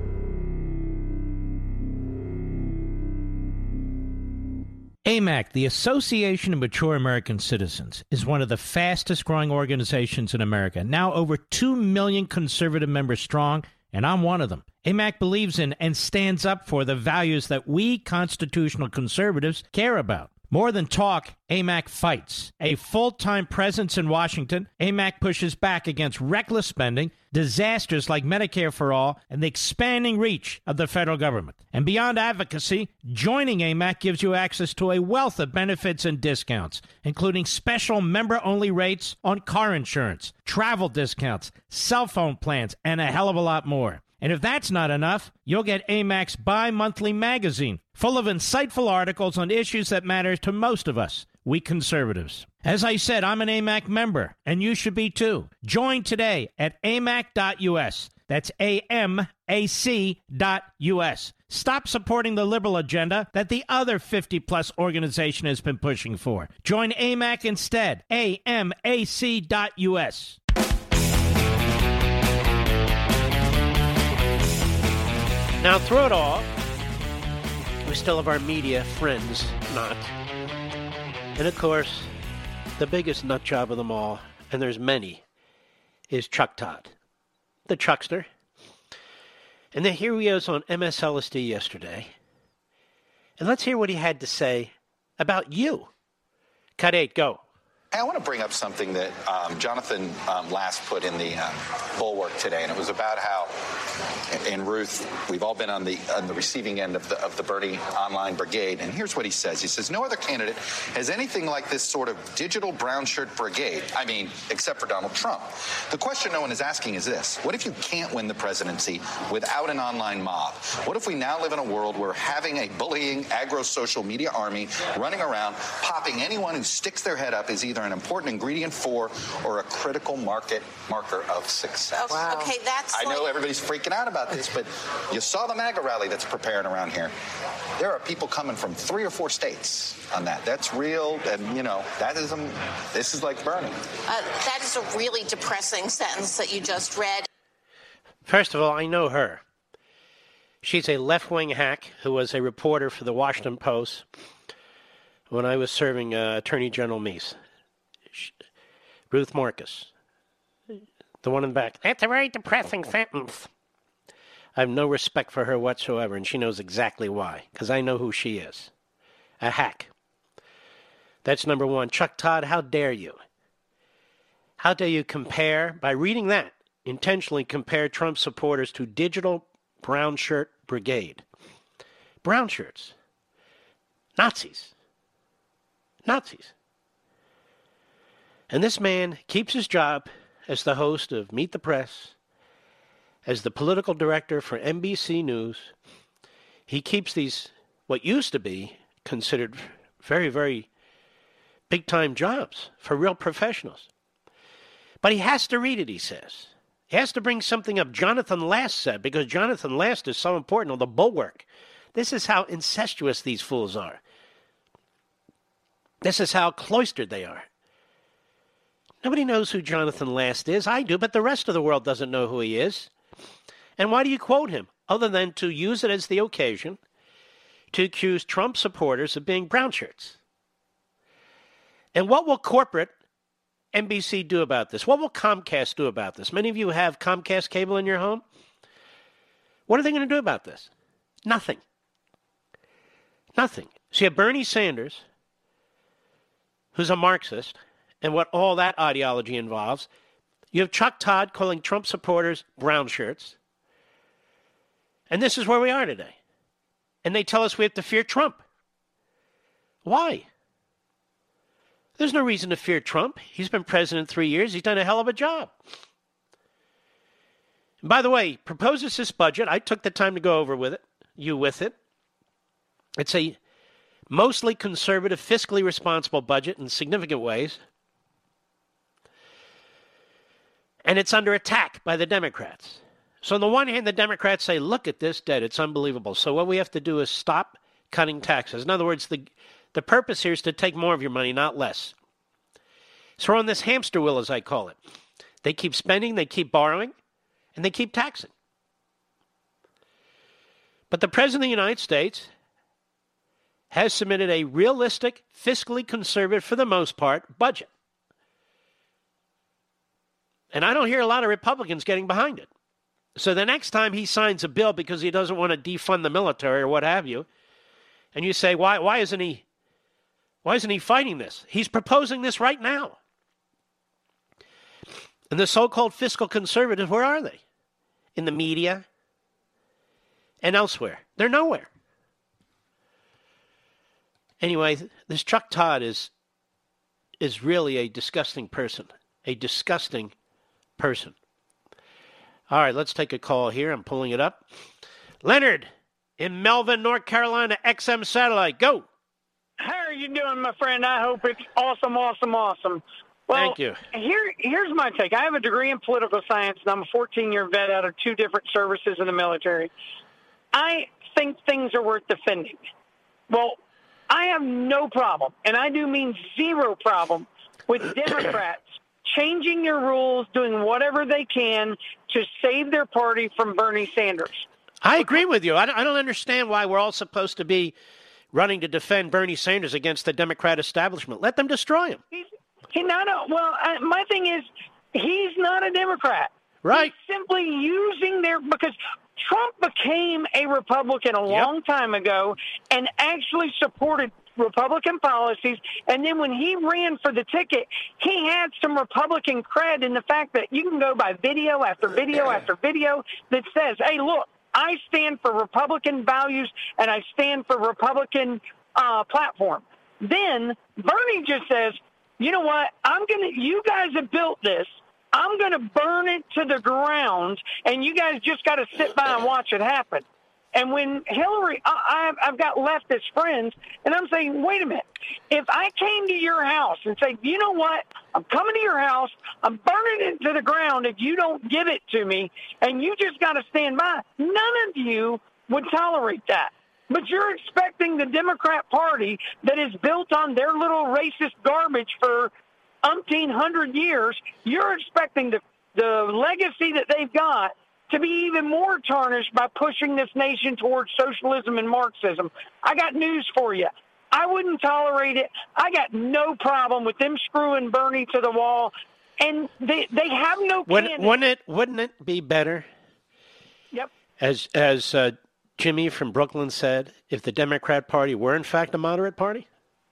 A M A C, the Association of Mature American Citizens, is one of the fastest growing organizations in America. Now over two million conservative members strong, and I'm one of them. A M A C believes in and stands up for the values that we constitutional conservatives care about. More than talk, A M A C fights. A full-time presence in Washington, A M A C pushes back against reckless spending, disasters like Medicare for All, and the expanding reach of the federal government. And beyond advocacy, joining A M A C gives you access to a wealth of benefits and discounts, including special member-only rates on car insurance, travel discounts, cell phone plans, and a hell of a lot more. And if that's not enough, you'll get A M A C's bi-monthly magazine, full of insightful articles on issues that matter to most of us, we conservatives. As I said, I'm an A M A C member, and you should be too. Join today at A M A C dot U S. That's A M A C dot U S. Stop supporting the liberal agenda that the other fifty-plus organization has been pushing for. Join A M A C instead. A M A C dot U S. Now, through it all, we still have our media friends, not. And of course, the biggest nut job of them all, and there's many, is Chuck Todd, the Chuckster. And then here he is on M S L S D yesterday. And let's hear what he had to say about you. Cut eight, go. Hey, I want to bring up something that um, Jonathan um, last put in the um, Bulwark today, and it was about how, in Ruth, we've all been on the on the receiving end of the of the Bernie online brigade. And here's what he says: He says, "No other candidate has anything like this sort of digital brown shirt brigade. I mean, except for Donald Trump. The question no one is asking is this: What if you can't win the presidency without an online mob? What if we now live in a world where having a bullying agro-social media army running around, popping anyone who sticks their head up is either an important ingredient for or a critical market marker of success?" Wow. Okay, that's I know like... everybody's freaking out about this, but you saw the MAGA rally that's preparing around here. There are people coming from three or four states on that. That's real, and, you know, that is, um, this is like Bernie. Uh, that is a really depressing sentence that you just read. First of all, I know her. She's a left-wing hack who was a reporter for the Washington Post when I was serving uh, Attorney General Meese. Ruth Marcus, the one in the back. That's a very depressing sentence. I have no respect for her whatsoever, and she knows exactly why, because I know who she is. A hack. That's number one. Chuck Todd, how dare you? How dare you compare, by reading that, intentionally compare Trump supporters to digital brown shirt brigade. Brown shirts. Nazis. Nazis. And this man keeps his job as the host of Meet the Press, as the political director for N B C News. He keeps these, what used to be considered very, very big-time jobs for real professionals. But he has to read it, he says. He has to bring something up Jonathan Last said, because Jonathan Last is so important on the Bulwark. This is how incestuous these fools are. This is how cloistered they are. Nobody knows who Jonathan Last is. I do, but the rest of the world doesn't know who he is. And why do you quote him? Other than to use it as the occasion to accuse Trump supporters of being brown shirts. And what will corporate N B C do about this? What will Comcast do about this? Many of you have Comcast cable in your home. What are they going to do about this? Nothing. Nothing. So you have Bernie Sanders, who's a Marxist, and what all that ideology involves. You have Chuck Todd calling Trump supporters brown shirts. And this is where we are today. And they tell us we have to fear Trump. Why? There's no reason to fear Trump. He's been president three years. He's done a hell of a job. And by the way, he proposes this budget. I took the time to go over with it, you with it. It's a mostly conservative, fiscally responsible budget in significant ways. And it's under attack by the Democrats. So on the one hand, the Democrats say, look at this debt. It's unbelievable. So what we have to do is stop cutting taxes. In other words, the, the purpose here is to take more of your money, not less. So we're on this hamster wheel, as I call it. They keep spending, they keep borrowing, and they keep taxing. But the President of the United States has submitted a realistic, fiscally conservative, for the most part, budget. And I don't hear a lot of Republicans getting behind it. So the next time he signs a bill because he doesn't want to defund the military or what have you, and you say, why, why isn't he, why isn't he fighting this? He's proposing this right now. And the so-called fiscal conservatives, where are they? In the media and elsewhere. They're nowhere. Anyway, this Chuck Todd is is really a disgusting person. A disgusting person. All right, let's take a call here. I'm pulling it up. Leonard in Melvin, North Carolina, X M Satellite. Go. How are you doing, my friend? I hope it's awesome, awesome, awesome. Well, Thank you. Here, here's my take. I have a degree in political science, and I'm a fourteen-year vet out of two different services in the military. I think things are worth defending. Well, I have no problem, and I do mean zero problem, with Democrats changing their rules, doing whatever they can to save their party from Bernie Sanders. I agree with you. I don't, I don't understand why we're all supposed to be running to defend Bernie Sanders against the Democrat establishment. Let them destroy him. He's, he not a, well, I, my thing is, he's not a Democrat. Right. He's simply using their, because Trump became a Republican a long yep. time ago and actually supported Republican policies, and then when he ran for the ticket, he had some Republican cred in the fact that you can go by video after video after video that says, hey, look, I stand for Republican values and I stand for Republican uh, platform. Then Bernie just says, you know what, I'm going to, you guys have built this, I'm going to burn it to the ground, and you guys just got to sit by and watch it happen. And when Hillary, I, I've got leftist friends, and I'm saying, wait a minute. If I came to your house and said, you know what, I'm coming to your house, I'm burning it to the ground if you don't give it to me, and you just got to stand by, none of you would tolerate that. But you're expecting the Democrat Party that is built on their little racist garbage for umpteen hundred years, you're expecting the, the legacy that they've got to be even more tarnished by pushing this nation towards socialism and Marxism. I got news for you. I wouldn't tolerate it. I got no problem with them screwing Bernie to the wall. And they they have no wouldn't, wouldn't it Wouldn't it be better, Yep. as as uh, Jimmy from Brooklyn said, if the Democrat Party were in fact a moderate party?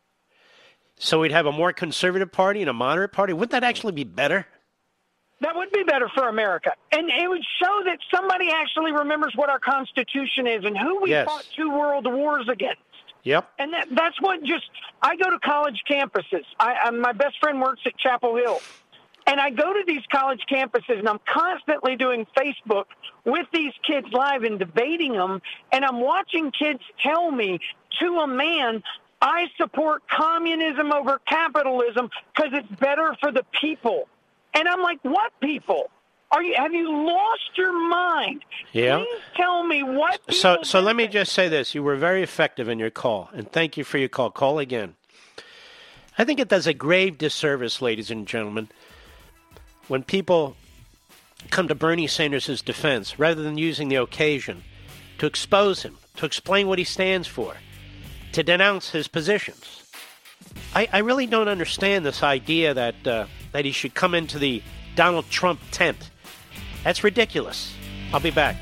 So we'd have a more conservative party and a moderate party? Wouldn't that actually be better? That would be better for America. And it would show that somebody actually remembers what our Constitution is and who we yes. fought two world wars against. Yep. And that, that's what just, I go to college campuses. I, I, my best friend works at Chapel Hill. And I go to these college campuses, and I'm constantly doing Facebook with these kids live and debating them. And I'm watching kids tell me to a man, I support communism over capitalism because it's better for the people. And I'm like, what people? Are you? Have you lost your mind? Yeah. Please tell me what. So, so let me just say this: you were very effective in your call, and thank you for your call. Call again. I think it does a grave disservice, ladies and gentlemen, when people come to Bernie Sanders' defense rather than using the occasion to expose him, to explain what he stands for, to denounce his positions. I, I really don't understand this idea that uh, that he should come into the Donald Trump tent. That's ridiculous. I'll be back.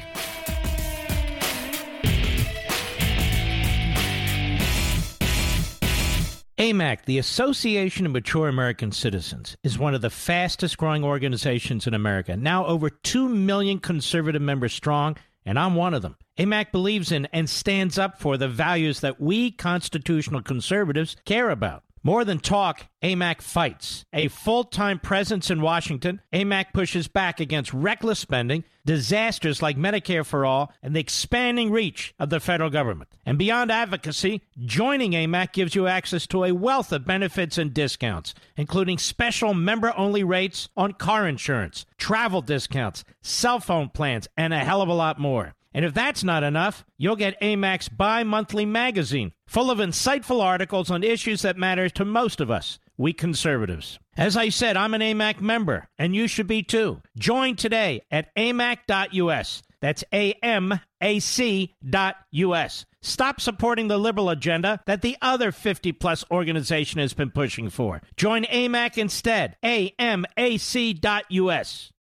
A M A C, the Association of Mature American Citizens, is one of the fastest growing organizations in America. Now over two million conservative members strong, and I'm one of them. A M A C believes in and stands up for the values that we constitutional conservatives care about. More than talk, A M A C fights. A full-time presence in Washington, A M A C pushes back against reckless spending, disasters like Medicare for All, and the expanding reach of the federal government. And beyond advocacy, joining A M A C gives you access to a wealth of benefits and discounts, including special member-only rates on car insurance, travel discounts, cell phone plans, and a hell of a lot more. And if that's not enough, you'll get A M A C's bi-monthly magazine, full of insightful articles on issues that matter to most of us. we conservatives. As I said, I'm an A M A C member, and you should be too. Join today at A M A C dot U S. That's A M A C dot U S. Stop supporting the liberal agenda that the other fifty-plus organization has been pushing for. Join A M A C instead. A M A C dot U S.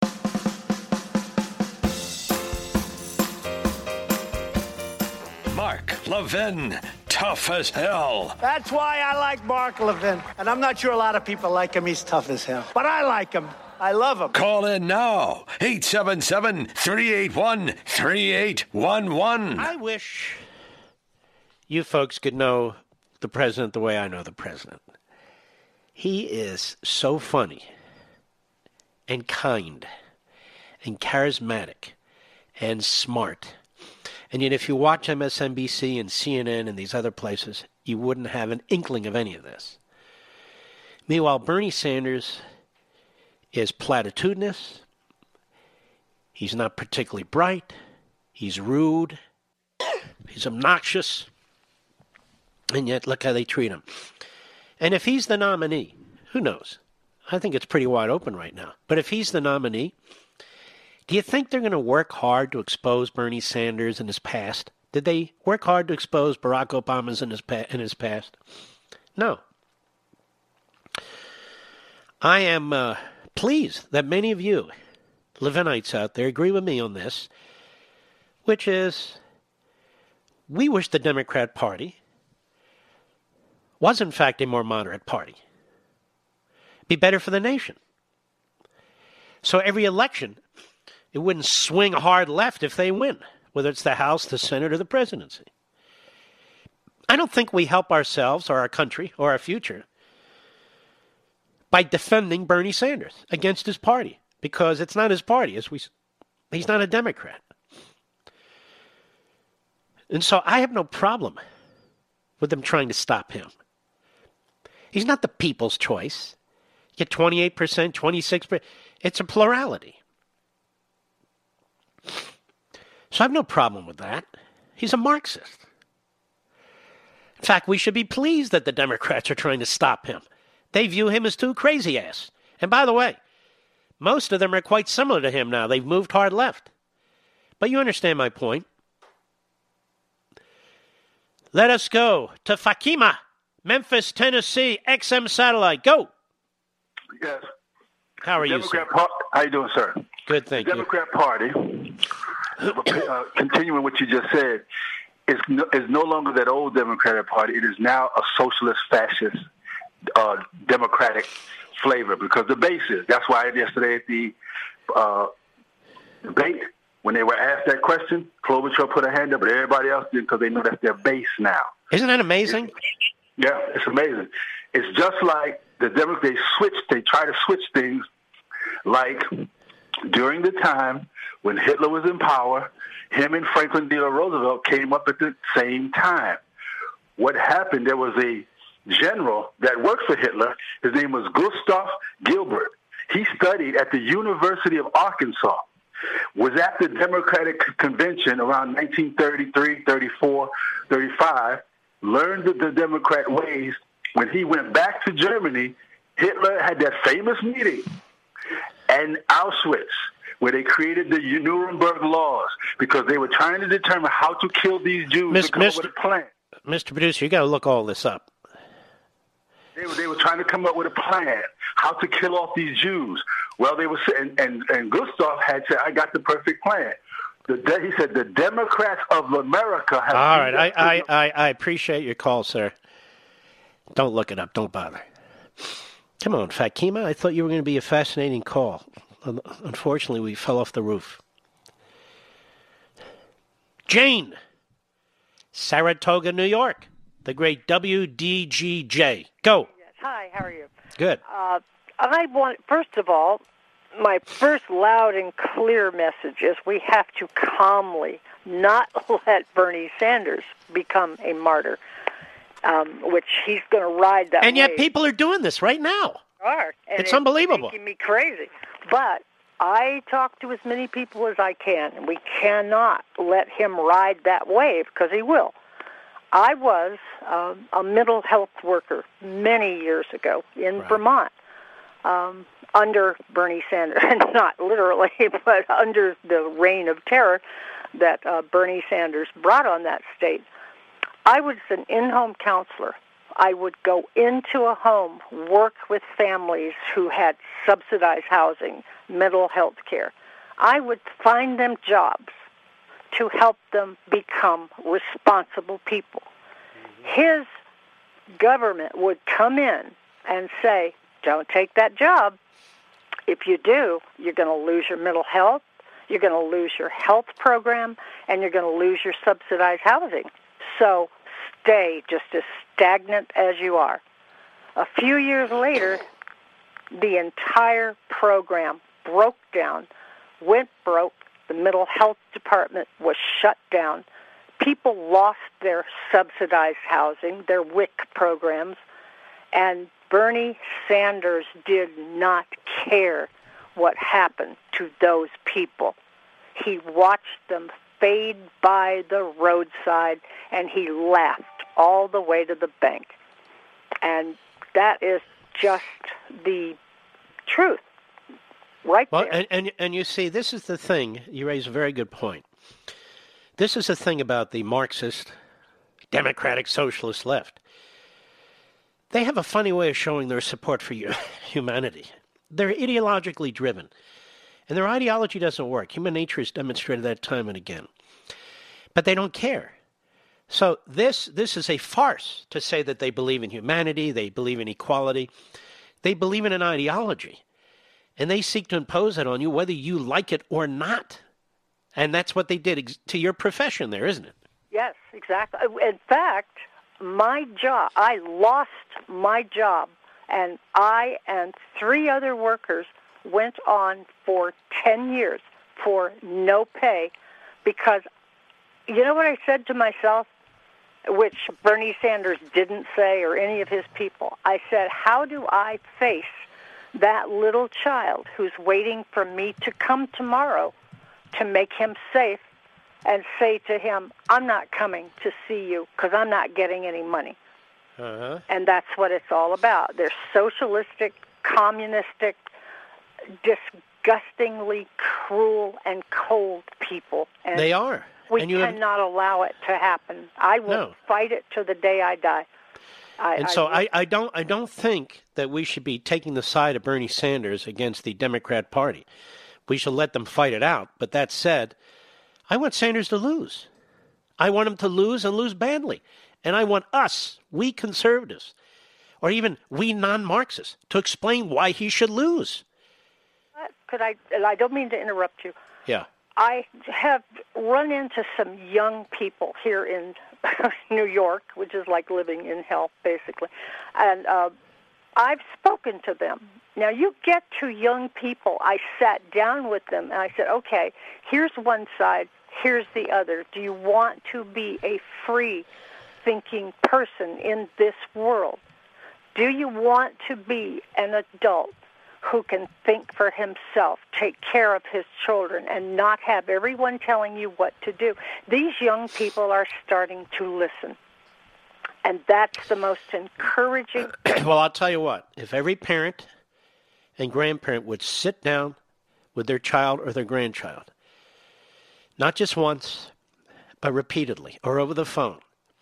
Mark Levin, tough as hell. That's why I like Mark Levin. And I'm not sure a lot of people like him. He's tough as hell. But I like him. I love him. Call in now. eight seven seven, three eight one, three eight one one. I wish you folks could know the president the way I know the president. He is so funny and kind and charismatic and smart. And yet if you watch M S N B C and C N N and these other places, you wouldn't have an inkling of any of this. Meanwhile, Bernie Sanders is platitudinous. He's not particularly bright. He's rude. He's obnoxious. And yet, look how they treat him. And if he's the nominee, who knows? I think it's pretty wide open right now. But if he's the nominee, do you think they're going to work hard to expose Bernie Sanders in his past? Did they work hard to expose Barack Obama's in his pa- in his past? No. I am uh, pleased that many of you Levinites out there agree with me on this, which is we wish the Democrat Party was in fact a more moderate party. Be better for the nation. So every election, it wouldn't swing hard left if they win, whether it's the House, the Senate, or the presidency. I don't think we help ourselves or our country or our future by defending Bernie Sanders against his party, because it's not his party. As we, he's not a Democrat. And so I have no problem with them trying to stop him. He's not the people's choice. You get twenty-eight percent, twenty-six percent. It's a plurality. So I have no problem with that. He's a Marxist. In fact, we should be pleased that the Democrats are trying to stop him. They view him as too crazy ass. And by the way, most of them are quite similar to him now. They've moved hard left. But you understand my point. Let us go to Fatima, Memphis, Tennessee, X M Satellite. Go. Yes. How are the you, Democrat sir? Par- How you doing, sir? Good, thank the you. Democrat Party, uh, continuing what you just said, is no, is no longer that old Democratic Party. It is now a socialist, fascist, uh, democratic flavor, because the base is. That's why yesterday at the uh, debate, when they were asked that question, Klobuchar put a hand up, but everybody else did, because they know that's their base now. Isn't that amazing? It's, yeah, it's amazing. It's just like the Democrats, they switched, they try to switch things like during the time when Hitler was in power, him and Franklin Delano Roosevelt came up at the same time. What happened, there was a general that worked for Hitler. His name was Gustav Gilbert. He studied at the University of Arkansas, was at the Democratic Convention around nineteen thirty-three, thirty-four, thirty-five, learned the, the Democrat ways. When he went back to Germany, Hitler had that famous meeting in Auschwitz, where they created the Nuremberg laws, because they were trying to determine how to kill these Jews Mister to come Mister up with a plan. Mister Producer, you got to look all this up. They were, they were trying to come up with a plan, how to kill off these Jews. Well, they were, and, and, and Gustav had said, I got the perfect plan. The, he said, the Democrats of America have... All right, I, I, I, I appreciate your call, sir. Don't look it up. Don't bother. Come on, Fatima. I thought you were going to be a fascinating call. Unfortunately, we fell off the roof. Jane, Saratoga, New York, the great W D G J. Go. Yes. Hi, how are you? Good. Uh, I want, first of all, my first loud and clear message is we have to calmly not let Bernie Sanders become a martyr, um, which he's going to ride that And yet wave. people are doing this right now. Are. And It's unbelievable. making me crazy. But I talk to as many people as I can, and we cannot let him ride that wave, because he will. I was um, a mental health worker many years ago in Right. Vermont um, under Bernie Sanders, not literally, but under the reign of terror that uh, Bernie Sanders brought on that state. I was an in-home counselor. I would go into a home, work with families who had subsidized housing, mental health care. I would find them jobs to help them become responsible people. His government would come in and say, don't take that job. If you do, you're going to lose your mental health, you're going to lose your health program, and you're going to lose your subsidized housing. So stay just as stagnant as you are. A few years later, the entire program broke down, went broke. The mental health department was shut down. People lost their subsidized housing, their W I C programs, and Bernie Sanders did not care what happened to those people. He watched them fade by the roadside, and he laughed all the way to the bank. And that is just the truth. Right well, there. and, and and you see, this is the thing. You raise a very good point. This is the thing about the Marxist, democratic, socialist left. They have a funny way of showing their support for you, humanity. They're ideologically driven, and their ideology doesn't work. Human nature has demonstrated that time and again. But they don't care. So this this is a farce to say that they believe in humanity, they believe in equality. They believe in an ideology. And they seek to impose that on you whether you like it or not. And that's what they did ex- to your profession there, isn't it? Yes, exactly. In fact, my job, I lost my job, and I and three other workers went on for ten years for no pay because, you know what I said to myself, which Bernie Sanders didn't say or any of his people? I said, how do I face that little child who's waiting for me to come tomorrow to make him safe and say to him, I'm not coming to see you because I'm not getting any money. Uh-huh. And that's what it's all about. They're socialistic, communistic, disgustingly cruel and cold people. And They are. We and you have- cannot allow it to happen. I will No. fight it to the day I die. I, And so I, I don't I don't think that we should be taking the side of Bernie Sanders against the Democrat Party. We should let them fight it out. But that said, I want Sanders to lose. I want him to lose and lose badly. And I want us, we conservatives, or even we non-Marxists, to explain why he should lose. Could I? And I don't mean to interrupt you. Yeah. I have run into some young people here in New York, which is like living in hell, basically. And uh, I've spoken to them. Now, you get to young people, I sat down with them, and I said, okay, here's one side, here's the other. Do you want to be a free-thinking person in this world? Do you want to be an adult who can think for himself, take care of his children, and not have everyone telling you what to do? These young people are starting to listen. And that's the most encouraging. Well, I'll tell you what. If every parent and grandparent would sit down with their child or their grandchild, not just once, but repeatedly or over the phone,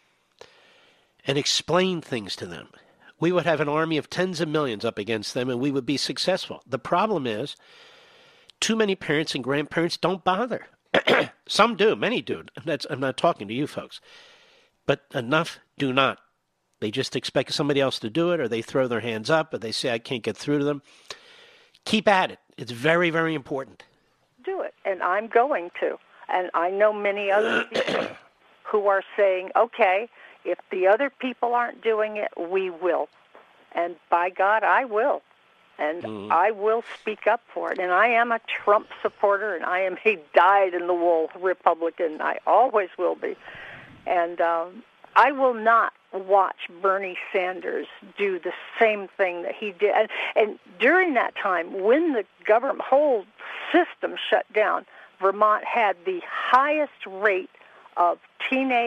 and explain things to them, we would have an army of tens of millions up against them, and we would be successful. The problem is, too many parents and grandparents don't bother. Some do, many do. That's, I'm not talking to you folks. But enough do not. They just expect somebody else to do it, or they throw their hands up, or they say, I can't get through to them. Keep at it. It's very, very important. Do it, and I'm going to. And I know many other people who are saying, okay, if the other people aren't doing it, we will. And by God, I will. And Mm-hmm. I will speak up for it. And I am a Trump supporter, and I am a dyed-in-the-wool Republican. I always will be. And um, I will not watch Bernie Sanders do the same thing that he did. And, and during that time, when the government whole system shut down, Vermont had the highest rate of teenage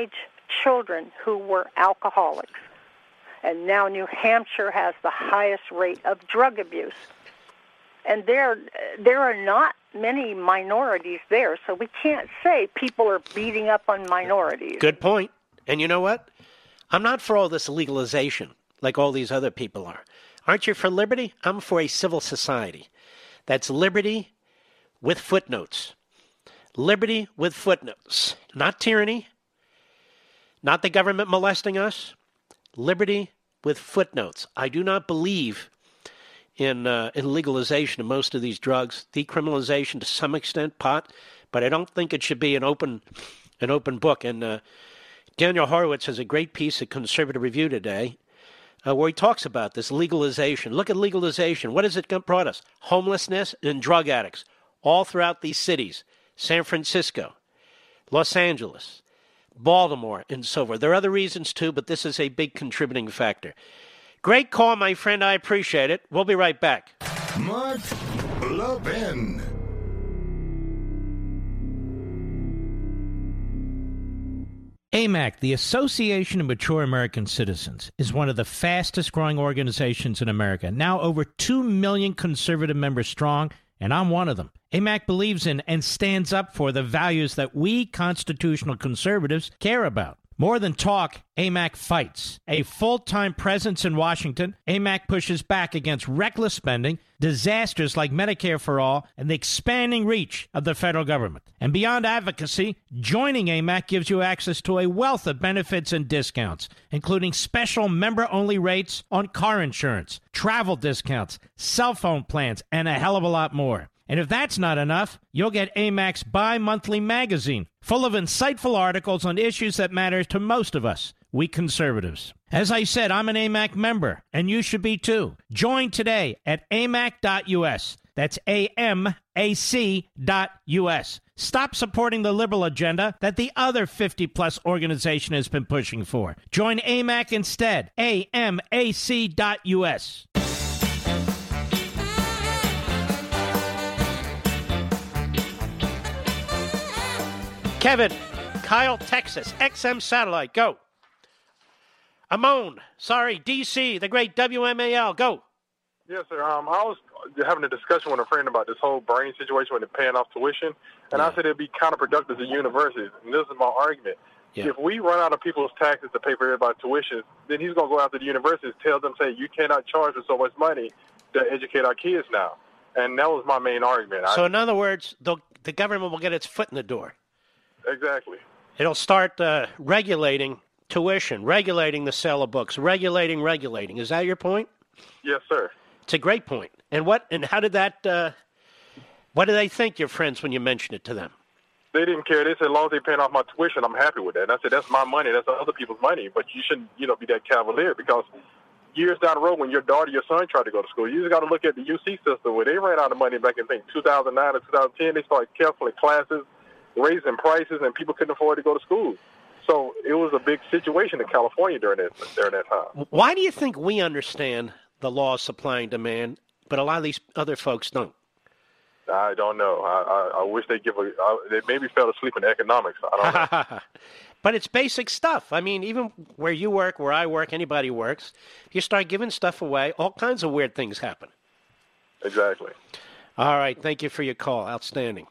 children who were alcoholics. And now New Hampshire has the highest rate of drug abuse. And there, there are not many minorities there, so we can't say people are beating up on minorities. Good point. And you know what? I'm not for all this legalization like all these other people are. Aren't you for liberty? I'm for a civil society. That's liberty with footnotes. Liberty with footnotes. Not tyranny. Not the government molesting us. Liberty with footnotes. I do not believe in uh, in legalization of most of these drugs, decriminalization to some extent, pot, but I don't think it should be an open an open book. And uh, Daniel Horowitz has a great piece at Conservative Review today uh, where he talks about this legalization. Look at legalization. What has it brought us? Homelessness and drug addicts all throughout these cities. San Francisco, Los Angeles, Baltimore, and so forth. There are other reasons, too, but this is a big contributing factor. Great call, my friend. I appreciate it. We'll be right back. Mark Levin. A M A C, the Association of Mature American Citizens, is one of the fastest-growing organizations in America, now over two million conservative members strong, and I'm one of them. A M A C believes in and stands up for the values that we constitutional conservatives care about. More than talk, A M A C fights. A full-time presence in Washington, A M A C pushes back against reckless spending, disasters like Medicare for All, and the expanding reach of the federal government. And beyond advocacy, joining A M A C gives you access to a wealth of benefits and discounts, including special member-only rates on car insurance, travel discounts, cell phone plans, and a hell of a lot more. And if that's not enough, you'll get A M A C's bi-monthly magazine, full of insightful articles on issues that matter to most of us, we conservatives. As I said, I'm an A M A C member, and you should be too. Join today at A M A C dot U S. That's A M A C dot U S. Stop supporting the liberal agenda that the other fifty-plus organization has been pushing for. Join A M A C instead. A M A C dot U S. Kevin, Kyle, Texas, X M Satellite, go. Amon, sorry, D C, the great W M A L, go. Yes, sir. Um, I was having a discussion with a friend about this whole Bernie situation when they're paying off tuition, and yeah. I said it'd be counterproductive to universities, and this is my argument. Yeah. If we run out of people's taxes to pay for everybody's tuition, then he's going to go after the universities, tell them, say, you cannot charge us so much money to educate our kids now. And that was my main argument. So I, in other words, the, the government will get its foot in the door. Exactly. It'll start uh, regulating tuition, regulating the sale of books, regulating, regulating. Is that your point? Yes, sir. It's a great point. And what? And how did that? Uh, what do they think, your friends, when you mentioned it to them? They didn't care. They said, as long as they're paying off my tuition, I'm happy with that. And I said, that's my money. That's other people's money. But you shouldn't, you know, be that cavalier because years down the road, when your daughter, your son tried to go to school, you just got to look at the U C system where they ran out of money back in I think two thousand nine or two thousand ten. They started canceling classes, raising prices, and people couldn't afford to go to school. So it was a big situation in California during that during that time. Why do you think we understand the law of supply and demand, but a lot of these other folks don't? I don't know. I, I, I wish they'd give a. I, they maybe fell asleep in economics. I don't know. But it's basic stuff. I mean, even where you work, where I work, anybody works, you start giving stuff away, all kinds of weird things happen. Exactly. All right. Thank you for your call. Outstanding.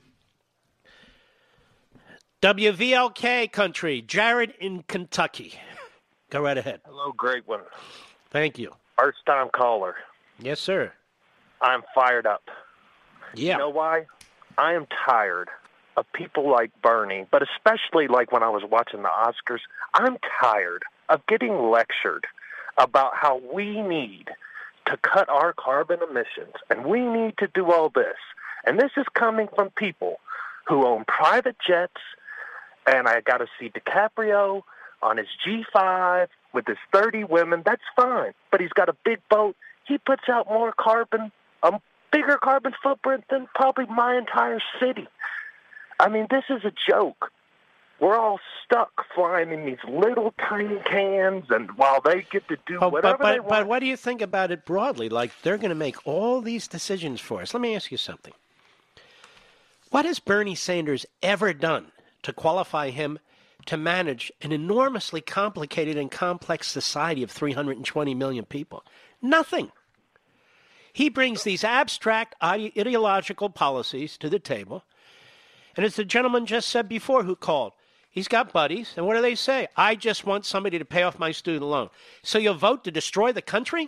W V L K country, Jared in Kentucky. Go right ahead. Hello, great one. Thank you. First time caller. Yes, sir. I'm fired up. Yeah. You know why? I am tired of people like Bernie, but especially like when I was watching the Oscars, I'm tired of getting lectured about how we need to cut our carbon emissions and we need to do all this. And this is coming from people who own private jets, and I got to see DiCaprio on his G five with his thirty women. That's fine, but he's got a big boat. He puts out more carbon, a bigger carbon footprint than probably my entire city. I mean, this is a joke. We're all stuck flying in these little tiny cans, and while they get to do oh, whatever but, but, they want. But what do you think about it broadly? Like, they're going to make all these decisions for us. Let me ask you something. What has Bernie Sanders ever done to qualify him to manage an enormously complicated and complex society of three hundred twenty million people? Nothing. He brings these abstract ide- ideological policies to the table. And as the gentleman just said before who called, he's got buddies. And what do they say? I just want somebody to pay off my student loan. So you'll vote to destroy the country?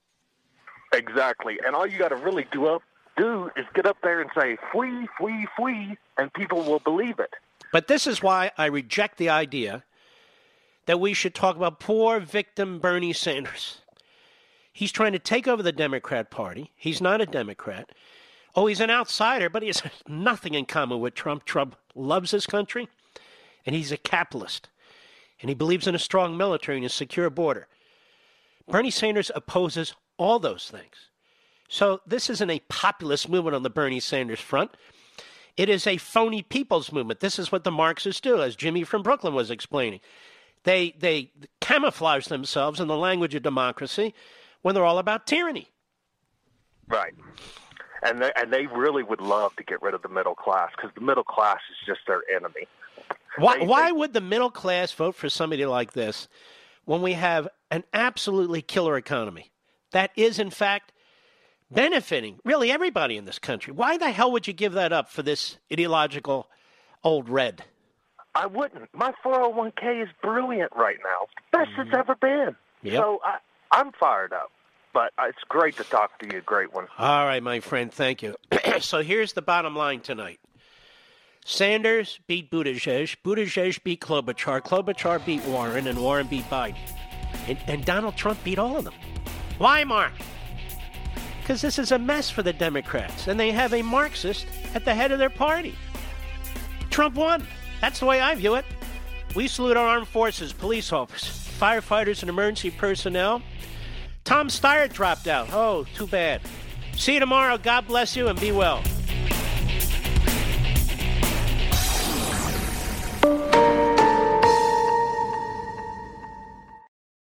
Exactly. And all you got to really do up do is get up there and say, flee, flee, flee, and people will believe it. But this is why I reject the idea that we should talk about poor victim Bernie Sanders. He's trying to take over the Democrat Party. He's not a Democrat. Oh, he's an outsider, but he has nothing in common with Trump. Trump loves his country, and he's a capitalist. And he believes in a strong military and a secure border. Bernie Sanders opposes all those things. So this isn't a populist movement on the Bernie Sanders front. It is a phony people's movement. This is what the Marxists do, as Jimmy from Brooklyn was explaining. They they camouflage themselves in the language of democracy when they're all about tyranny. Right. And they, and they really would love to get rid of the middle class because the middle class is just their enemy. Why, They- why they- would the middle class vote for somebody like this when we have an absolutely killer economy that is, in fact, benefiting really everybody in this country? Why the hell would you give that up for this ideological old red? I wouldn't. My four oh one k is brilliant right now. The best it's ever been. Yep. So I, I'm fired up. But it's great to talk to you. Great one. All right, my friend, thank you. So here's the bottom line tonight. Sanders beat Buttigieg. Buttigieg beat Klobuchar. Klobuchar beat Warren, and Warren beat Biden. And, and Donald Trump beat all of them. Why, Mark? Because this is a mess for the Democrats, and they have a Marxist at the head of their party. Trump won. That's the way I view it. We salute our armed forces, police officers, firefighters, and emergency personnel. Tom Steyer dropped out. Oh, too bad. See you tomorrow. God bless you and be well.